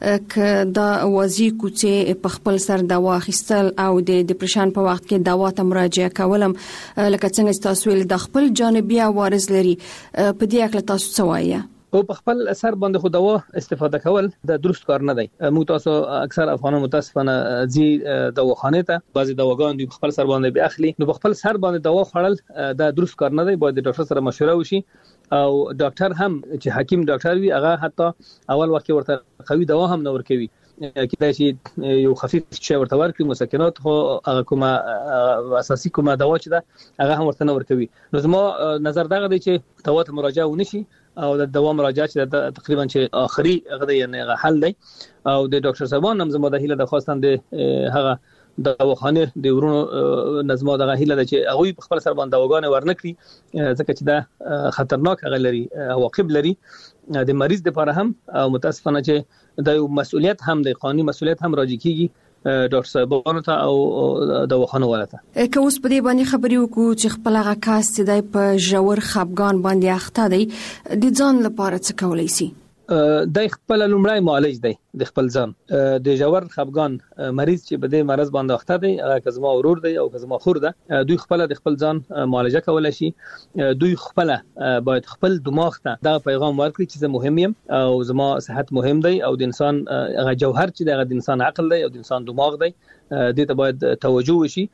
ک دا وازی کوڅه په خپل سر دوا اخیستل او د ډیپریشن په وخت کې دوا ته مراجعه کولم لکه څنګه تاسو ول د خپل جانبي عوارض لري په دې اړه تاسو څه وایي؟ او په خپل اثر باندې خو دوا استفاده کول د درست کار نه دی. موږ تاسو اکثر افغانان متاسفانه ځي دواخانه ته بعضي دواګان دوی خپل سر باندې به اخلي، نو په خپل سر باندې دوا خوړل د درست کار نه دی. باید د ډاکټر سره مشوره وشي او ډاکټر هم چې حکیم ډاکټر وي هغه حتی اول وخت ورته قوي دوا هم نه ورکوي، کله چې یو خفیف شی ورته ورکړي مسکنات خو هغه کومه اساسي کومه دوا چې ده هغه هم ورته نه ورکوي. نو زما نظر دغه دی چې دوا ته مراجعه ونشي او د دوا مراجعه چې تقریبا چې اخري هغه دی یعنی حل دی. او د ډاکټر صاحبان هم زما د هیله د خواستم د هغه د دواخانه د ورونو نظم دغه هیله ده چې هغه په خپل سر باندې دواګانې ورنکړي، ځکه چې دا خطرناک هغه لري عواقب لري د مریض لپاره هم، او متاسفانه چې د مسؤلیت هم د قانوني مسؤلیت هم راځي کیږي ډاکټر صاحبانو ته او دواخانه ولته. که اوس په دې باندې خبرې وکړو چې خپل هغه کاس چې د په ژور خپګان باندې اخته دی د ځان لپاره څه کولای شي؟ د خپل لومړی معالج دی د خپل ځان د ژور خپګان مریض چې په دې مرض باندې اخته دی، هغه کزما ورور دی او کزما خور ده، دوی خپل د خپل ځان معالجه کولای شي. دوی خپل باید خپل دماغ ته دا پیغام ورکړي چې زه مهم یم او زما صحت مهم دی او د انسان هغه جوهر چې د انسان عقل دی او د انسان دماغ دی، دې ته باید توجه وشي.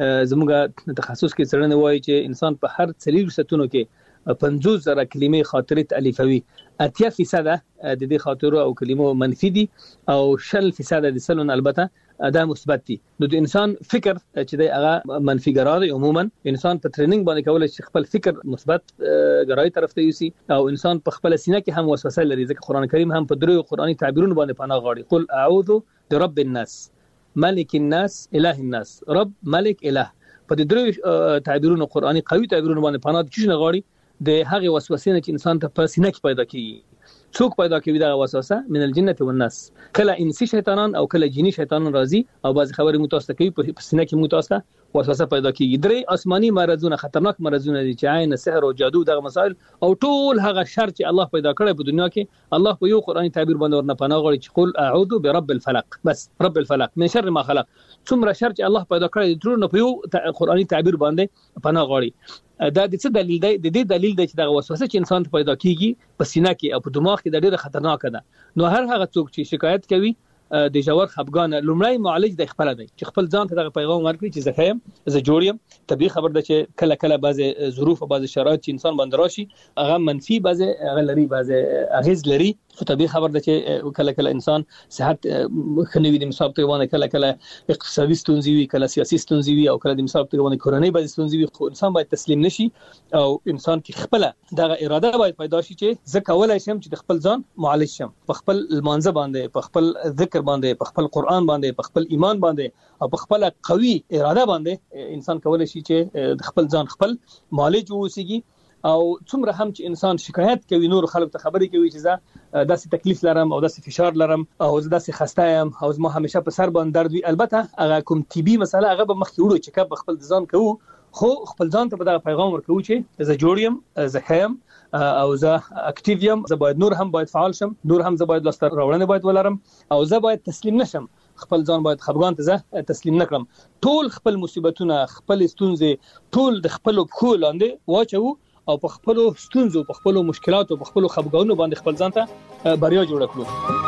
زموږ تخصص کې څرنه وایي چې انسان په هر څلور ستونو کې پنځوس زره کلمې خاطرې تالیفوي، اتیا فیصد د دې خاطرو او کلمو منفي دي او شل فیصد د سلون البته دا مثبت دي. نو د انسان فکر چې دی هغه منفي ګرا دی. عموما انسان په ټریننګ باندې کولای شي خپل فکر مثبت ګرای طرف ته یوسي، او انسان په خپل سینه کې هم وسوسه لري، ځکه قران کریم هم په درو قرآني تعبیرونو باندې پناه غواړي. قل اعوذ برب الناس ملک الناس اله الناس. رب ملک اله په درو تعبیرونو قرآني قوي تعبیرونو باندې پناه د چی نه غواړي؟ د هغه وسوسې نه چې انسان ته په سینه کې پیدا کیږي. څوک پیدا کوي دا وسوسه؟ من الجنه والناس. کله انسی شیطانان او کله جنی شیطانان راځي او بعض خبرې متوسط کوي په سینه کې متوسط وسوسه پیدا کیږي. درې آسماني مرزونه خطرناک مرزونه دي چې عین سحر او جادو دغه مسائل او ټول هغه شر چې الله پیدا کړی په دنیا کې، الله په یو قرآني تعبیر باندې ورنه پناه غواړي چې قل اعوذ برب الفلق، بس رب الفلق من شر ما خلق. څومره شر چې الله پیدا کړی ټول نه په یو قرآني تعبیر باندې پناه غواړي. دا د څه دلیل دی؟ د دې دلیل دی چې دا وسوسه چې انسان ته پیدا کیږي په سینه کې او په دماغ کې د ډېر خطرناک ده. نو هر هغه څوک چې شکایت کوي د ژور خپګان لومړی معالج د خپل دی چې خپل ځان ته دغه پیغام ورکړي چې زه خیم، زه جوړ یم. طبيعي خبر ده چې کله کله بعض ظروف او بعض شرایط چې انسان باندې راشي هغه منفي بعض هغه لري، بعض اغیز لري. خو طبيعي خبر ده چې کله کله انسان صحت خنوي د مثال په وانه کله کله اقتصادي ستونزې وي، کله سیاسي ستونزې وي او کله د مثال په وانه کورنۍ بعض ستونزې وي. خو انسان باید تسلیم نشي او انسان کې خپل دغه اراده باید پیدا شي چې زه کولای شم چې د خپل ځان معالج شم، په خپل المانزه باندې، په خپل ذکر باندې، په خپل قرآن باندې، په خپل ایمان باندې او په خپل قوي اراده باندې انسان کولای شي چې د خپل ځان خپل معالج ووسیږي. او څومره هم چې انسان شکایت کوي نور خلک ته خبرې کوي چې زه داسې تکلیف لرم او داسې فشار لرم او زه داسې خسته یم او زما همیشه په سر باندې درد وي، البته هغه کوم طبي مسله هغه به مخکې وړو چې کب خپل ځان کوو، خو خپل ځان ته به دا پیغام ورکوو چې زه جوړ یم، زه خیم او زه اکټیو یم، زه باید نور هم باید فعال شم، نور هم زه باید لاسته راوړنه باید ولرم او زه باید تسلیم نشم. خپل ځان باید خپګان ته زه تسلیم نکړم. ټول خپل مصیبتونه، خپل ستونزې ټول د خپل پخو لاندې واچو او په خپل ستونزو، په خپل مشکلاتو، په خپل خپګانونو باندې خپل ځان ته بریا جوړ کړو.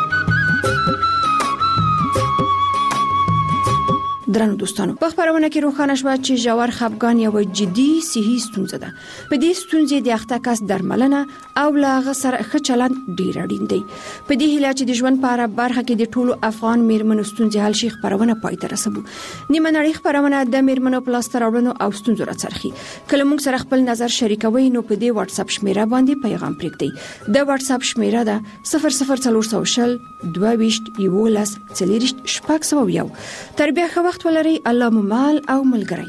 درنو دوستانو، په خبرونه کې روښانه شوه چې ژور خپګان یو جدي صحي ستونزه ده. په دې ستونزې د اخته کس درملنه او لا غسر ښه چلند ډیر اړین دی. په دې هیله چې د ژوند په اړه برخه کې د ټولو افغان میرمنو ستونزې حل شي، خبرونه پای ته رسوو. نیمه نړۍ خبرونه د میرمنو په لاسته راوړنو او ستونزو راڅرخي. کله موږ سره خپل نظر شریکوي نو په دې واتس اپ شمیره باندې پیغام پرېږدئ. د واتس اپ شمیره ده صفر صفر څلور سوه شل دوه ویشت یولس څلېرویشت شپږ سوه یو. تر بیا ښه وخت ولرئ. الله مو مال او ملګری.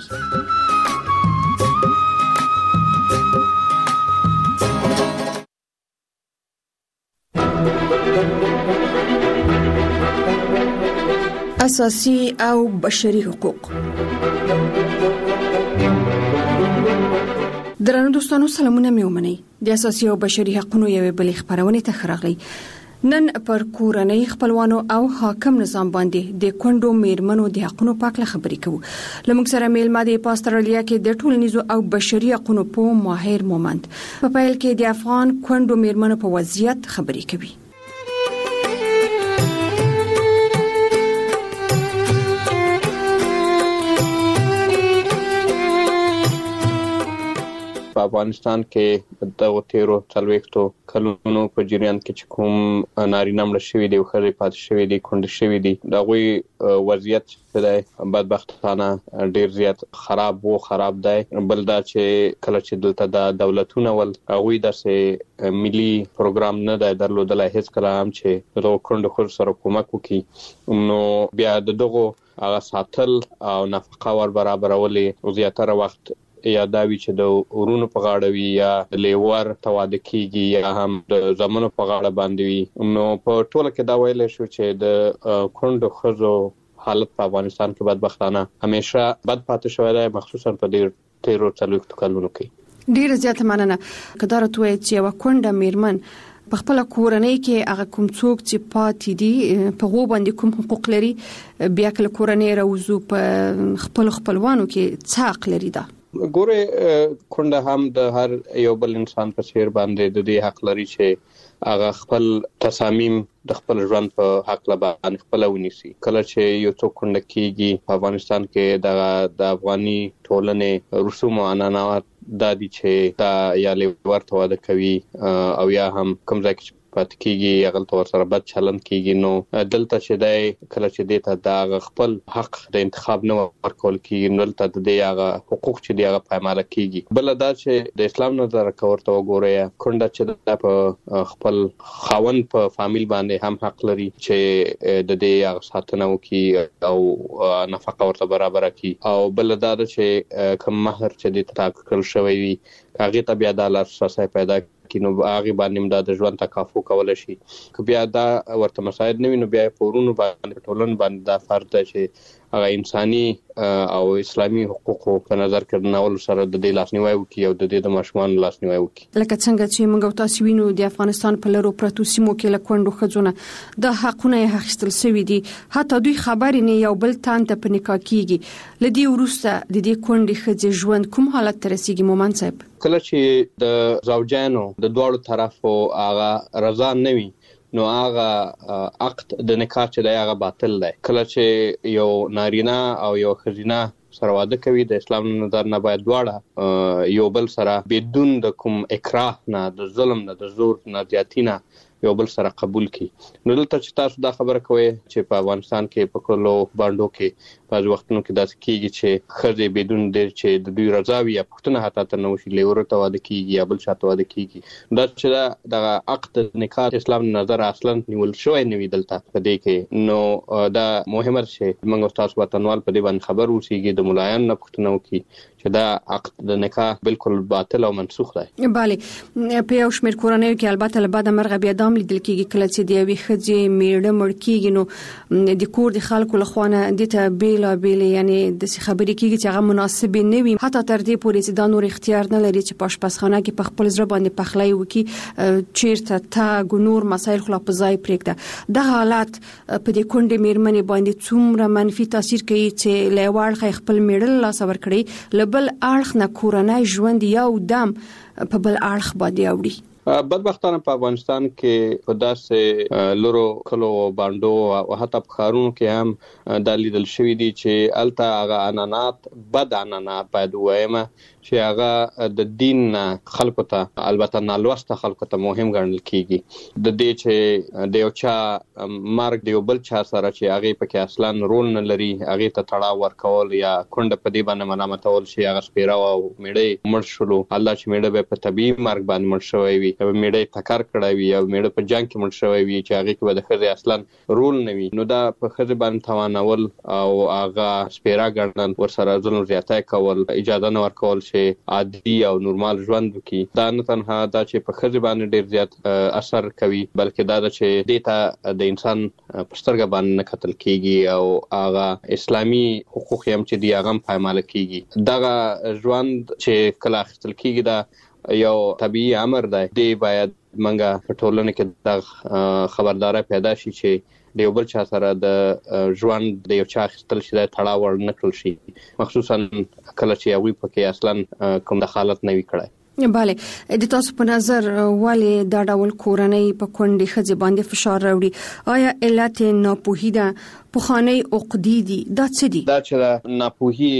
اساسي او بشري حقوق. درنو دوستانو، سلامونه مې ومنئ. د اساسي او بشري حقوقو یوې بلې خبرونه ته خراغلی. نن پر کورنۍ خپلوانو او حاکم نظام باندې د کونډو میرمنو د حقونو پاکله خبرې کوو. لمونږ سره میلمه د استرالیا کې د ټولنیزو او بشري حقونو په ماهر مومند په پیل کې د افغان کونډو میرمنو په وضعیت خبرې کوي. په افغانستان کې د تیرو څلوېښتو کلونو په جریان کې چې کوم نارینه مړه شوي دي او ښځې پاتې شوي دي کونډې شوي دي د هغوی وضعیت چې دی بدبختانه ډېر زیات خراب و خراب دی. بل دا چې کله چې دلته د دولتونه ول هغوی داسې ملي پروګرام نه دی درلودلی هېڅکله هم چې د دغو کونډو ښځو سره کومک وکړي، نو بیا د دغو هغه ساتل او نفقه ور برابرولې زیاتره وخت یا دا وی چې د ورونو په غاړه وي یا د لیور تواده کیږي یا هم د زمونو په غاړه باندې وي. نو په ټوله کې دا ویل شو چې د کونډو ښځو حالت په افغانستان کې بدبختانه همیشه بد پاتې شوی دی، مخصوصا په ډېر تیرو څلوېښتو کلونو کې. ډېره زیاته مننه. که دا راته ووایې چې یوه کونډه میرمن په خپله کورنۍ کې هغه کوم څوک چې پاتې دي په هغو باندې کوم حقوق لري، بیا کله کورنۍ راوځو په خپلو خپلوانو کې څه حق لري؟ دا ګوره کونډه هم د هر یو بل انسان په څیر باندې د دې حق لري چې هغه خپل تصامیم د خپل ژوند په حق له باندې خپل ونیسي. کله چې یو څوک کونډه کیږي په افغانستان کې د د افغاني ټولنې رسوم او عنعنات دا دي چې دا یا لیور تواده کوي او یا هم کوم ځای کې پات کیږي هغه تور سره بد چلند کیږي. نو دلته چې دی کله چې دی ته دا خپل حق د انتخاب نه ورکول کیږي، نو دلته د دې هغه حقوق چې دی هغه پایماله کیږي. بل دا چې د اسلام نظر کورته وګورئ، کونډه چې په خپل خاوند په فامیل باندې هم حق لري چې د دې هغه ساتنه وکړي او نفقه ورته برابر کړي. او بل دا چې کوم مہر چې دی ټاکل شوی وي هغه ته بیا د لاسرسي پیدا کینو هغه باندې د ژوند تکافو کول شي. که بیا دا ورته مساعد نه وي نو بیا پورونو باندې ټولن باندې دا فرض ده چې هغه انساني او اسلامي حقوقو په نظر کې نول سره د دې لاسنیوي وکړي او د دې د ماشومان لاسنیوي وکړي. لکه څنګه چې موږ تاسو وینو د افغانستان په لرو پرتو سیمو کې لکوندو خځونه د حقونه اخیستل شوی دي، حتی دوی خبرې نه یو بل تان ته په نکاح کیږي. لدی ورسته د دې کونډې خځې ژوند کوم حالت ته رسیږي مومن صاحب؟ کله چې د زوجانو د دوړو طرفو هغه رضا نه وي نو هغه عقد د نکاح چې دی هغه باطل دی. کله چې یو نارینه او یو ښځینه سره واده کوي د اسلام نظر نه باید دواړه یو بل سره بدون د کوم اکراه نه، د ظلم نه، د زور نه، زیاتی نه یو بل سره قبول کی. نو دلته چې تاسو دا خبره کوئ چې په افغانستان کې په کلو باندو کې بعض وختونو کې داسې کیږي چې ښځې بدون د چې د دوی رضا وي یا پښتنه حتی تر نو شي لیور ته واده کیږي یا بل شاته واده کیږي، دا چې دا د عقد نکاح اسلام نظر اصلا نیول شوی نه وي دلته په دې کې. نو دا مهمه شي موږ تاسو وطنوال په دې باندې خبر اوسېږي، د ملایان نه پښتنه وکي چې دا عقد د نکاح بالکل باطل او منسوخ دی. bale په یو شمېر کورنیو کې البته له بعد مرغه بیا دام لیدل کېږي کله چې د یوې ښځې میړه مړ کېږي نو د کور د خلکو له خوا نه دې ته بېلابېلې یعنې داسې خبرې کېږي چې هغه مناسبې نه وي، حتی تر دې پورې چې دا نور اختیار نه لري چې په اشپزخانه کې په خپل زړه باندې پخلی وکړي، چیرته تګ نور مسایل خو لا په ځای پرېږده. دغه حالت په دې کونډې میرمنې باندې څومره منفي تاثیر کوي چې له یوه اړخه خپل میړه له لاسه ورکړي، له بل اړخ نه کورنی ژوند یو دم په بل اړخ باندې اوړي. بدبختانه په افغانستان کې په داسې لرو کلو باندو او حتی په ښارونو کې هم دا لیدل شوي دي چې هلته هغه عنعنات بد عنعنات باید ووایمه چې هغه د دین خلکو ته البته نالوسته خلکو ته مهم ګڼل کیږي. د دې چې د یو چا مرګ د یو بل چا سره چې هغې پکې اصلا رول نه لري هغې ته تړاو ورکول یا کونډه په دې باندې ملامتول چې هغه سپېره وه او میړه مړ شولو، الله چې میړه به په طبیعي مرګ باندې مړ شوی وي، میړه ټکر کړی وي او میړه په جنګ کې مړ شوی وي چې هغې کې به د ښځې اصلا رول نه وي، نو دا په ښځې باندې توانول او هغه سپېره ګڼل، ورسره ظلم زیاتی کول، اجازه نه ورکول چې عادي او نورمال ژوند وکړي. دا نه تنها دا چې په ښځې باندې ډېر زیات اثر کوي بلکې دا ده چې دې ته د انسان په سترګه باندې نه کتل کیږي او هغه اسلامي حقوق هم چې دي هغه هم پایماله کیږي. دغه ژوند چې کله اخیستل کیږي دا یو طبیعي امر دی، دی باید منګه په ټولنه کې د خبرداري پیدا شي چې د یو بل چا سره د ژوند د یو چا خپل شي د تړاو ور نه کړل شي، مخصوصا کله چې هغه پکې اصلا کوم دخالت نه وي کړی. bale د تاسو په نظر ولې دا ډول کورنۍ په کونډې خځې باندې فشار راوړي؟ آیا علت ناپوهي ده، پخوانی عقدې دي، دا څه دي؟ دا چې ناپوهي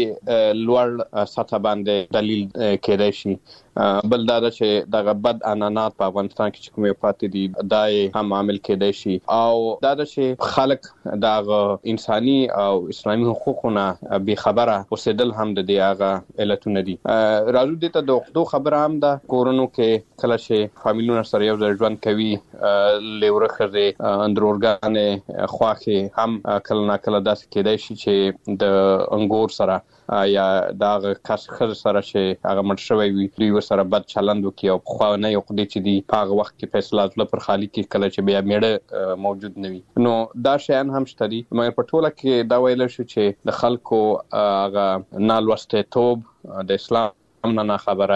لوړ سطح باندې دلیل کېدای شي. بل دا چې دغه بد عنعنات په افغانستان کې چې کومې پاتې دي دا هم عامل کېدای شي، او دا چې خلک دغه انساني او اسلامي حقوقونه به خبره اوسېدل هم د دې هغه علتونه دي. راځو دې ته د عقدو خبره هم ده. کورونو کې کله چې فامیلونه سره یو ځای ژوند کوي، لیوره ښځې اندرورګانې خواښې هم کله نه کله داسې کېدای شي چې د انګور سره یا دغه کس ښځې سره چې هغه مړ شوی وي دوی ورسره بد چلند وکړي، او پخوانۍ عقدې چې دي په هغه وخت کې فیصله زړه پر خالي کې کله چې بیا میړه موجود نه وي. نو دا شیان هم شته دي، مګر په ټوله کې دا ویل شو چې د خلکو هغه نالوستېتوب د اسلام هم نه خبره،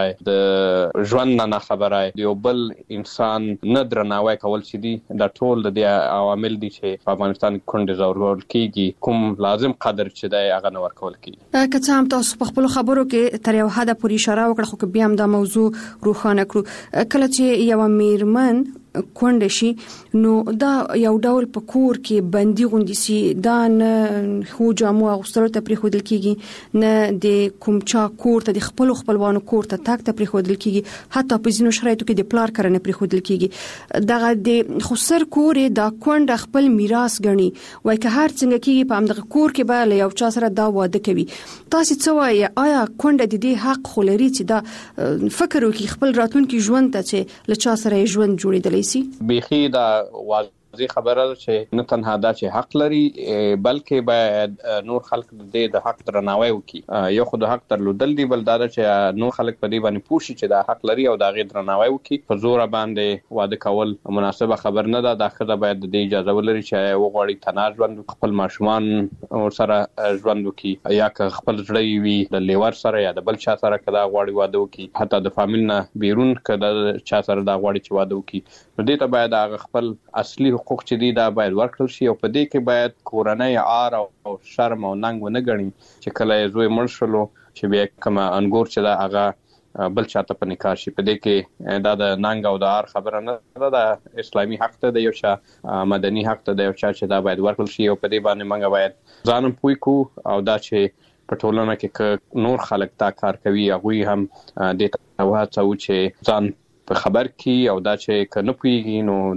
د ژوند نه خبره، د یو بل انسان نه درناوی کول چې دي، دا ټول د دې عوامل دي چې په افغانستان کې کونډې زورول کیږي، کوم لازم قدر چې دی هغه نه ورکول کیږي. که څه هم تاسو په خپل خبرو کې تر یو حد پورې اشاره وکړه، خو بیا هم دا موضوع روښانه کړو. کله چې یو میرمن کونډه شي نو دا یو ډول په کور کې بندي غوندي سي، دا نه خو جامو اغوستلو ته پریښودل کیږي، نه د کوم چا کور ته د خپل خپلوانو کور ته تاک ته پریښودل کیږي، حتی په ځینو شرایطو کې د پلار کرنه پریښودل کیږي. دغه د خسر کور دا کونډه خپل میراث ګڼي، وای که هر څنګه کیږي په همدغه کور کې به له یو چا سره دا واده کوي. تاسو څه وایي، آیا کونډه د دې حق خو لري چې دا فکر وکړي خپل راتلونکي ژوند ته چې له چا سره ژوند جوړیدلی بیخي دا واضح خبره ده چې نه تنها دا چې حق لري بلکې باید نور خلک د دې د حق درناوی وکړي. یو خو د حق درلودل دی، بل دا چې نور خلک په دې باندې پوه شي چې دا حق لري او دا غي درناوی وکړي. په زور باندې واده کول مناسبه خبر نه ده. دا خدای باید د دې اجازه ولري چې وغواړي تناز ژوند خپل ماشومان سره ژوند وکړي، یا که خپل ځړی وي د لیور سره یا د بل چا سره کدا غواړي واده وکړي، حتی د فامیل نه بیرون کدا چا سره دا غواړي چې واده وکړي. نو دې ته باید هغه خپل اصلي حقوق چې دي دا باید ورکړل شي، او په دې کې باید کورنۍ عار او شرم او ننګ ونه ګڼي چې کله یې زوی مړ شلو چې بیا کوم انګور چې دا هغه بل چاته په نکاح شي. په دې کې دا د ننګ او د عار خبره نه ده، د اسلامي حق ته د یو چا مدني حق ته د یو چا چې دا باید ورکړل شي، او په دې باندې موږ باید ځانم پوي کو، او دا چې په ټولنه کې نور خلک دا کار کوي هغه هم د توهڅو چې ځان په خبر کې، او دا چې کنه پويږي نو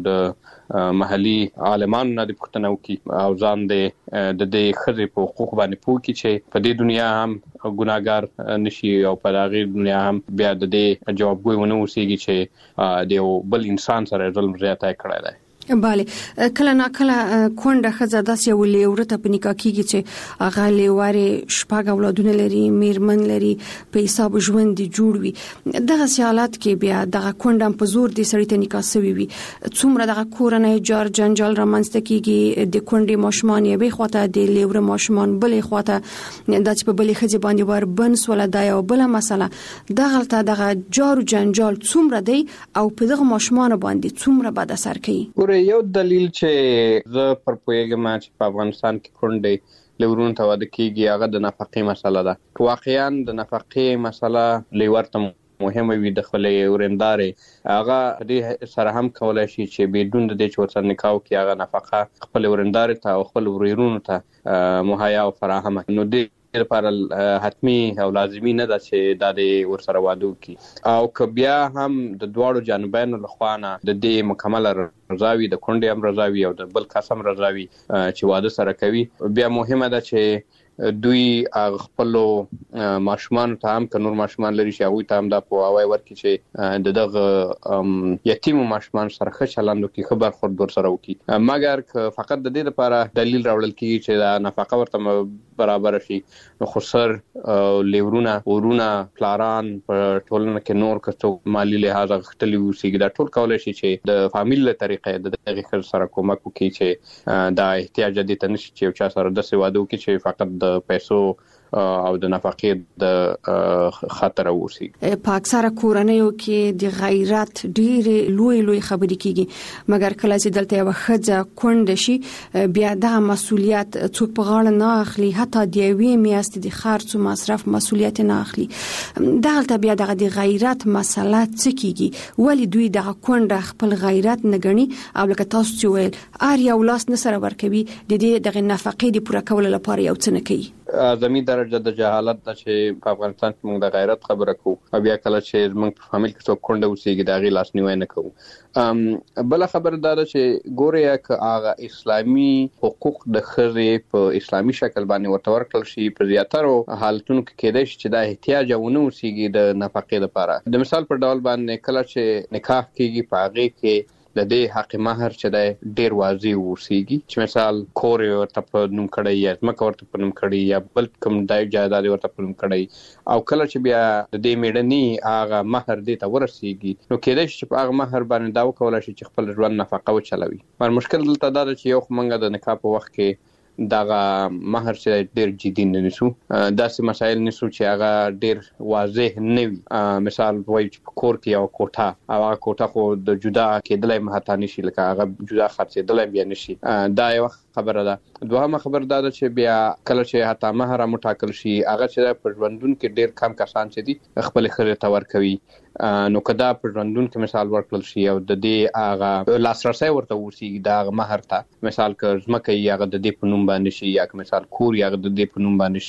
د محلي عالمانو نه د پښتنو کې او ځان د د دې خزې په حقوق باندې پوه کې چې په دې دنیا هم ګناګار نشي او په هغه دنیا هم بیا د دې جوابګوي ونه وسیږي چې د یو بل انسان سره ظلم زیاته کړی دی. bale کله نا کله کونډه خزه داسې یو لیوره ته په نکاح کیږي چې هغه لیواره شپږ اولادونه لري، میرمن لري، په حساب ژوند جوړ وي. دغه حالات کې بیا دغه کونډه په زور دي سړی ته نکاح سوي وي، څومره دغه کورنۍ جار جنجال رامنځته کیږي، د کونډې ماشومان یې به خواته د لیوره ماشومان بلې خواته د چې په بلې خځې باندې ور بنس ولا دا یو بل مسله. دغه ته دغه جار جنجال څومره دی او په دغه ماشومان باندې څومره بد اثر کوي؟ یو دلیل چې زه پر پوهیږم چې په افغانستان کې کونډې لیورونو ته واده کیږي هغه د نفقې مسله ده. که واقعا د نفقې مسله لیور ته مهمه وي د خپلې ورندارې هغه دې سره هم کولای شي چې بدون د دې چې ورسره نکاح وکړي هغه نفقه خپل ورندارې ته او خپل ورونو ته مهیا او فراهمه. نو دې لپاره حتمی او لازمی نه ده چې دا د ورسره واده وکړي، او که بیا هم د دواړو جانبینو لخوا نه د دې مکمله رضاوي، د کونډې هم رضاوي او د بل کس هم رضاوي چې واده سره کوي، بیا مهمه ده چې دوی خپل ماشومان ته هم که نور ماشومان لري چې هغه ته هم دا پوهاوی ورکړي چې د دغه یتیم ماشومان سره ښه چلند وکړي، ښه برخورد ورسره وکړي. مګر که فقط د دې لپاره دلیل راوړل کیږي چې دا نفقه ورته برابر شي، نو خسر لیورونه ورونه پلاران په ټولنه کې نور کڅو مالی لحاظ غختلی وسیږي، دا ټول کولای شي چې د فامیل له طریقې د دغه خر سره کومک وکړي چې دا احتیاج دي ته نشي چې چا سره د سوادو کې چې فقط د پیسو او د نفقې د خطر اوسي. په اکثره کورنیو کې د غیرت ډېر لوی لوی خبرې کیږي، مګر کله چې دلته یو خځه کونډه شي بیا د مسولیت څوک په غاړه نه اخلي، حتی د یوې میاشتې د خرڅ او مصرف مسولیت نه اخلي. دغلته بیا دغه د غیرت مسله څه کیږي؟ ولی دوی دغه کونډه خپل غیرت نه ګڼي او لکه تاسو چې ویل ار یو لاس نه سره ورکوي د دې دغه نفقې د پوره کولو لپاره یو څه نه کوي؟ اعظمي درجه د جهالت د چې په افغانستان کې موږ د غیرت خبره کوو او بیا کله چې موږ په فامیل کې څوک کونډه اوسېږي د هغې لاسنیوی نه کوو. بله خبره دا ده چې ګورې که هغه اسلامي حقوق د ښځې په اسلامي شکل باندې ورته ورکړل شي، په زیاترو حالتونو کې کېدای شي چې دا احتیاج ونه اوسېږي د نفقې لپاره. د مثال په ډول باندې کله چې نکاح کېږي په هغې کې د دې حق مہر چې دی ډیر واضح اوسېږي، چې مثال کور ورته په نوم کړی یا ځمکه ورته په نوم کړی یا بل کوم ځای جایداد ورته په نوم کړی، او کله چې بیا د دې میړني هغه مہر دې ته ورسېږي نو کېدای شي چې په هغه مہر باندې دا وکولی شي چې خپل ژوند نفقه وچلوي. مګر مشکل دلته دا ده چې یو خو موږ د نکاح په وخت کې دغه مہر چې ډیر جدي نه نیسو، داسې مسایل نیسو چې هغه ډیر واضح نه وي. مثال وایي چې په کور کې یو کوټه او هغه کوټه خو د جدا کېدلی محتا نشي، لکه هغه جدا خرڅېدلی بیا نشي. دا یو خبره ده. دوهمه خبره دا ده چې بیا کله چې حتی مہر هم وټاکل شي هغه چې په ژوندون کې ډیر کم کسان چې دي خپلې ښځې ته ورکوي، نو که دا په ژوندون کې مثال ورکړل شي او د دې هغه لاسرسی ورته اوسېږي د هغه مہر ته، مثال که ځمکه یې هغه د دې په نوم باندې شي یا که مثال کور یې هغه د دې په نوم باندې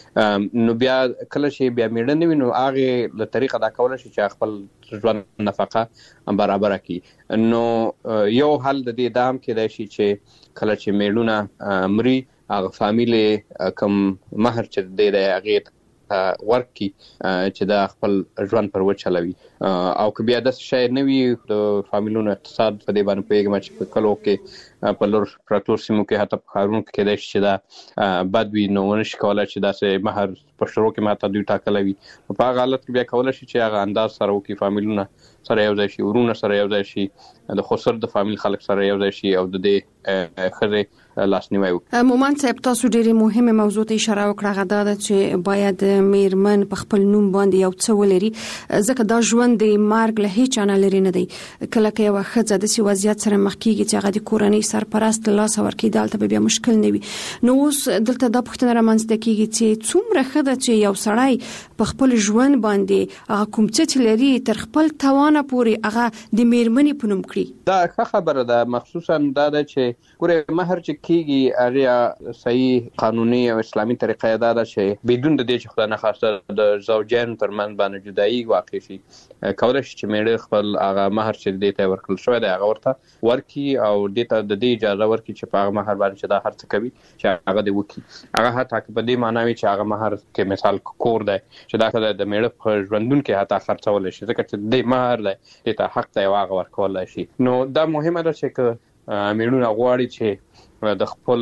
شي، نو بیا کله چې بیا میړه نه وي نو هغې له طریقه دا کولی شي چې خپل ژوند نفقه برابره کړي. نو یو حل د دې دا هم کېدای شي چې کله چې میړونه مري هغه فامیل کوم مہر چې دی دی هغې ورکي چې دا خپل ژوند پر وچلوي. او که بیا داسې شی نه وي د فامیلونو اقتصاد په دې باندې پوهېږم چې په کلو کې په لور پرتو سیمو کې حتی په ښارونو کې کېدای شي چې دا بد وي نو ونه شي کولی چې داسې مہر په شروع کې ماته دوی ټاکلی وي، نو په هغه حالت کې بیا کولی شي چې هغه انداز سره وکړي، فامیلونه سره یو ځای شي، ورونه سره یو ځای شي، د خسر د فامیل خلک سره یو ځای شي او د دې ښځې لاسنیوی وکړي. مومند صاحب تاسو ډېرې مهمه موضوع ته اشاره وکړه، هغه دا ده چې باید میرمن په خپل نوم باندې یو څه ولري، ځکه دا ژوند د مرګ له هیچ نه لري نه دی. کله که یوه ښځه داسې وضعیت سره مخ کېږي چې هغه د کورنۍ سرپرست له لاسه ورکړي، دلته به بیا مشکل نه وي. نو اوس دلته دا پوښتنه رامنځته کېږي چې څومره ښه ده چې یو سړی په خپل ژوند باندې هغه کوم څه چې لري تر خپل توانه پورې هغه د میرمنې په نوم کړي. دا ښه خبره ده، مخصوصا دا ده چې ګورې مہر چې کېږي هغې صحیح قانوني او اسلامي طریقه یې دا ده چې بدون د دې چې خدای نخواسته د زوجینو ترمنځ باندې جدایي واقع شي، کولی شي چې میړه خپل هغه مہر چې دې ته ورکړل شوی دی هغه ورته ورکړي او دې ته د دې اجازه ورکړي چې په هغه مہر باندې چې دا هر څه کوي چې هغه دې وکړي. هغه حتی که په دې معنا وي چې هغه مہر کې مثال کور دی چې دا که د میړه په ژوندون کې حتی خرڅولی شي، ځکه چې دې مہر دی دې ته حق دی او هغه ورکولی شي. نو دا مهمه ده چې که میړونه غواړي چې د خپل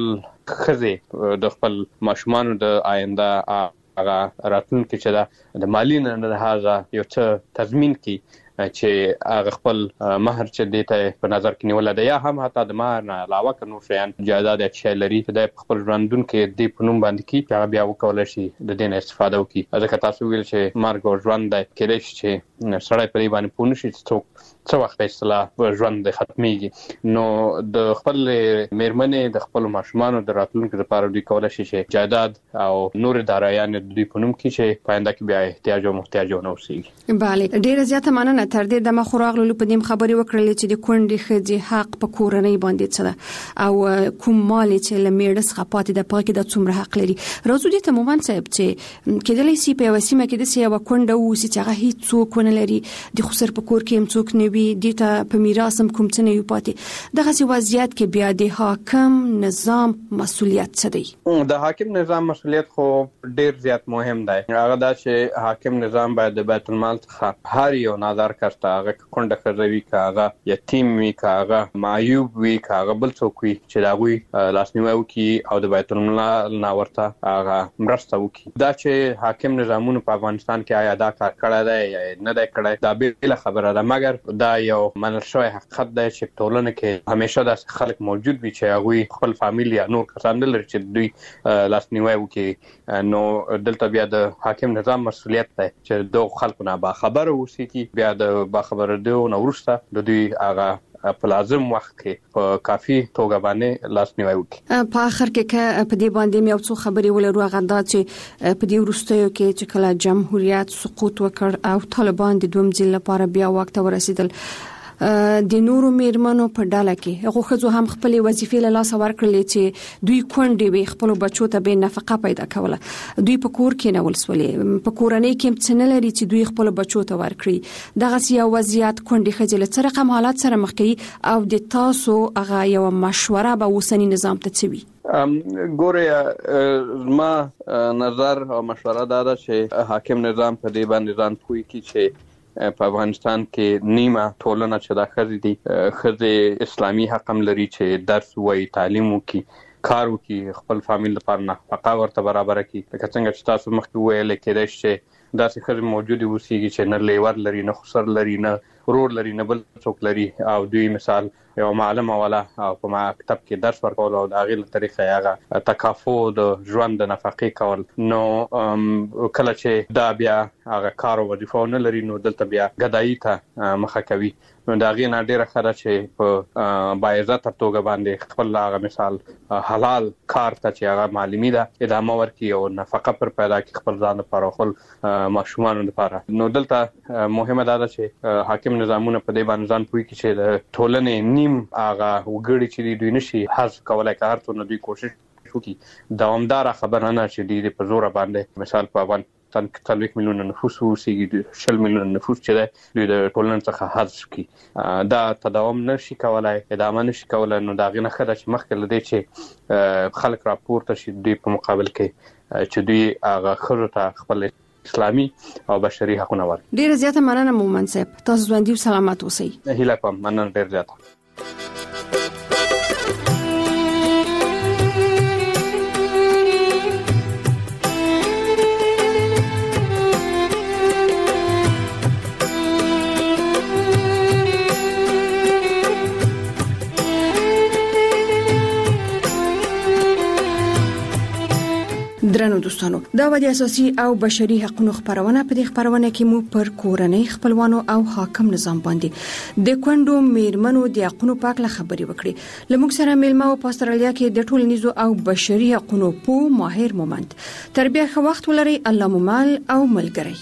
ښځې د خپل ماشومانو د آینده هغه راتلونکي چې دا د مالي نه لحاظه یو څه تضمین کړي چې هغه خپل مہر چې دې ته په نظر کې نیولی دی، یا هم حتی د مہر نه علاوه که نور شیان جایداد یا څه شی لري چې دی په خپل ژوندون کې دې په نوم باندې کړي چې هغه بیا وکولی شي د دې نه استفاده وکړي. ځکه تاسو ویل چې مرګ او ژوند دی، کېدای شي چې سړی په دې باندې پوه نه شي چې څوک څه وخت به اصطلاح ژوند ختمیږي. نو د خپل میرمنې د خپلو ماشومانو د راتلونکي لپاره دوی کولی شي چې جایداد او نورې دارایانې د دوی په نوم کړي چې په آینده کې بیا احتیاج او محتاج ونه اوسېږي. بله، ډېره زیاته مننه. تر دې دمه خو راغلو په دې خبرې وکړلې چې د کونډې ښځې حق په کورنۍ باندې څه ده او کوم مال چې له میړه څخه پاتې ده په هغې کې دا څومره حق لري. راځو دې ته مومند صاحب چې کېدلی سي په یوه سیمه کې داسې یوه کونډه واوسي چې هغه هېڅ څوک ونه لري، د خسر په کور کې هم څوک نه وي، دې ته په میراث هم کوم څه نه وي پاتې. دغسې وضعیت کې بیا د حاکم نظام مسؤلیت څه دی؟ د حاکم نظام مسؤلیت خو ډېر زیات مهم دی. هغه دا چې حاکم نظام باید د بیت المال څخه هر یو نادار هر کس ته هغه کونډه ښځه وي که هغه یتیم وي که هغه معیوب وي که هغه بل څوک وي چې د هغوی لاسنیوی وکړي او د بیت المال نه ورته هغه مرسته وکړي. دا چې حاکم نظامونو په افغانستان کې آیا دا کار کړی دی یا نه دی کړی دا بېله خبره ده، مګر دا یو منل شوی حقیقت دی چې په ټولنه کې همیشه داسې خلک موجود وي چې هغوی خپل فامیل یا نور کسان نه لري چې دوی لاسنیوی وکړي. نو دلته بیا د حاکم نظام مسؤلیت دی چې دغو خلکو نه باخبره اوسېږي، بیا د باخبرېدو نه وروسته د دوی هغه په لازم وخت کې په کافي توګه باندې لاسنیوی وکړي. په اخر کې که په دې باندې یو څو خبرې ولرو، هغه دا چې په دې وروستیو کې چې کله جمهوریت سقوط وکړ او طالبان د دویم ځل لپاره بیا واک ته ورسېدل، د نورو میرمنو په ډله کې هغه ښځو هم خپل وظیفې له لاسه ورکړلې چې دوی کونډې وي، خپل بچو ته به نفقه پیدا کوله، دوی په کور کې نه ولسولې، په کورنۍ کې څه نه لري چې دوی خپل بچو ته ورکړي. دغه یو وضعیت کونډې ښځې له څه رقم حالات سره مخ کوي او د تاسو هغه یو مشوره به اوسنی نظام ته څه وي؟ ګوره ما نظر او مشوره دا ده چې حاکم نظام په دې باندې ځان پوي کی چې په افغانستان کې نیمه ټولنه چې دا ښځې دي، ښځې اسلامي حق هم لري چې درس وایي، تعلیم وکړي، کار وکړي، خپل فامیل لپاره نفقه ورته برابره کړي. لکه څنګه چې تاسو مخکې وویل کېدای شي چې داسې ښځې موجودې اوسېږي چې نه لیور لري، نه خسر لري، نه ورور لري، نه بل څوک لري، او دوی مثال یو معلمه والا او په مکتب کې درس ورکول او د هغې له طریقې هغه تکافو د ژوند د نفقې کول. نو کله چې دا بیا هغه کار او وظیفه نه لري نو دلته بیا ګدایي ته مخه کوي. نو د هغې نه ډېره ښه ده چې په باعزته توګه باندې خپل هغه مثال حلال کار ته چې هغه معلمي ده ادامه ورکړي او نفقه پر پیدا کړي خپل ځان لپاره او خپل ماشومانو لپاره. نو دلته مهمه دا ده چې حاکم نظامونه په دې باندې ځان پوهېږي چې د ټولنې نیم هغه وګړي چې دوی نشي حذف کولی، که هر څومره دوی کوشش وکړي، دوامداره خبره نه چې دوی په زوره باندې مثال په افغانستان کې څلوېښت میلیونه نفوس اوسېږي، شل میلیونه نفوس چې دی دوی د ټولنې څخه حذف کړي، دا تداوم نشي کولی، ادامه نشي کولی. نو د هغې نه ښه ده چې مخکې له دې چې خلک راپورته شي دوی په مقابل کې چې دوی هغه ښځو ته خپل اسلامي او بشري حقونه ورکړي. ډېره زیاته مننه مومن صاحب، تاسو ژوندي او سلامت اوسئ. هیله کوم، مننه ډېر زیاته. درنو دوستانو، دا و د اساسي او بشري حقوقو خبرونه. په دې خبرونه کې مو پر کورنۍ خپلوانو او حاکم نظام باندې د کندو میرمنو د حقوقو په اړه خبرې وکړې. لموږ سره میلمه او په استرالیا کې د ټولنیزو او بشري حقوقو په ماهر مومند. تربیه خو وخت ولري، الله مو مال او ملګری.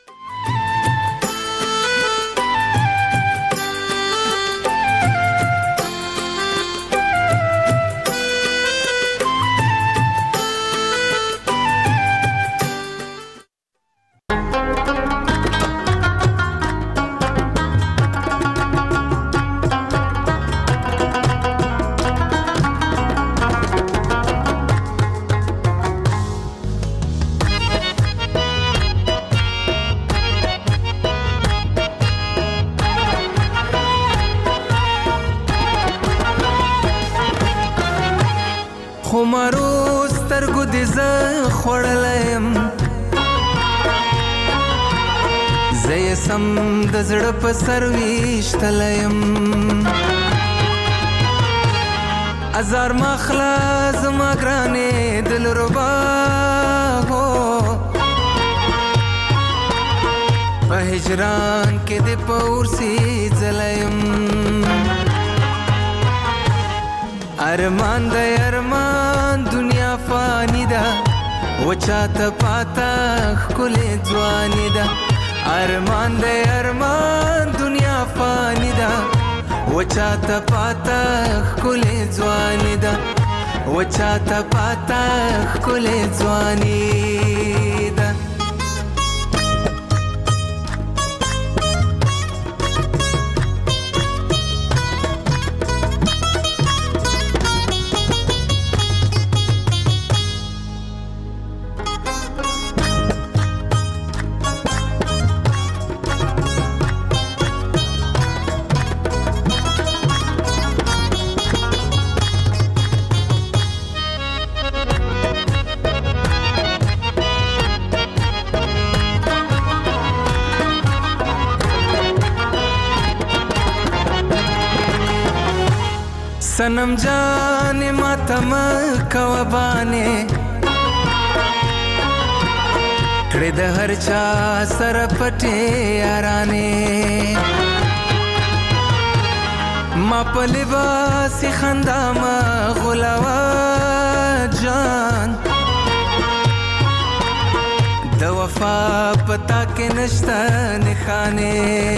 خمارو سترګو دې زه خوړلم، زه یې سم د زړه په سر ویشتلم. ازار مخلا زما ګرانې دلربا هو، په هجران کې دې پورسي ځلم. ارمان د ارمان دنیا فانی ده، وچاته پاتا ښکلې ځواني ده. ارمان د ارمان دنیا فانی ده، وچاته پاتا ښکلې ځواني ده، وچاته پاتا ښکلې ځواني ده. सनम जाने मातम कवबाने کړه د هر چا سره پټه یارانه ما په لباس خندا ما غلاوا جان د وفا پتا کې نشته نخانه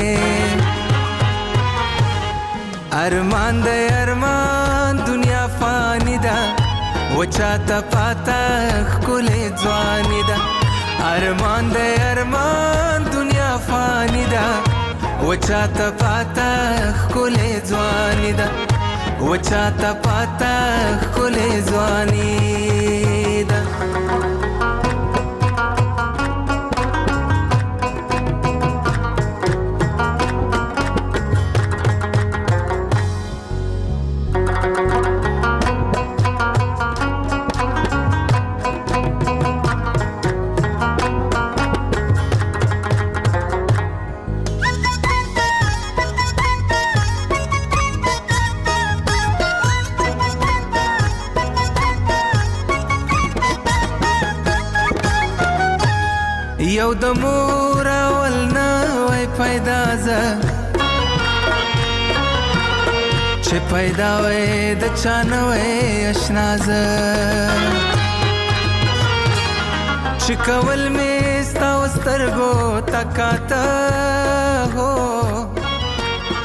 ارمان د ارمان دنیا فانی ده وچا ته پاتا خله ځواني ده ارمان د ارمان دنیا فانی ده وچا ته پاتا خله ځواني ده وچا ته پاتا خله ځواني ده یو د مور اول نه وای پیدا ز چې پیدا وای د چانه وای آشنا ز چې کول می ستا وسترګو تکاته هو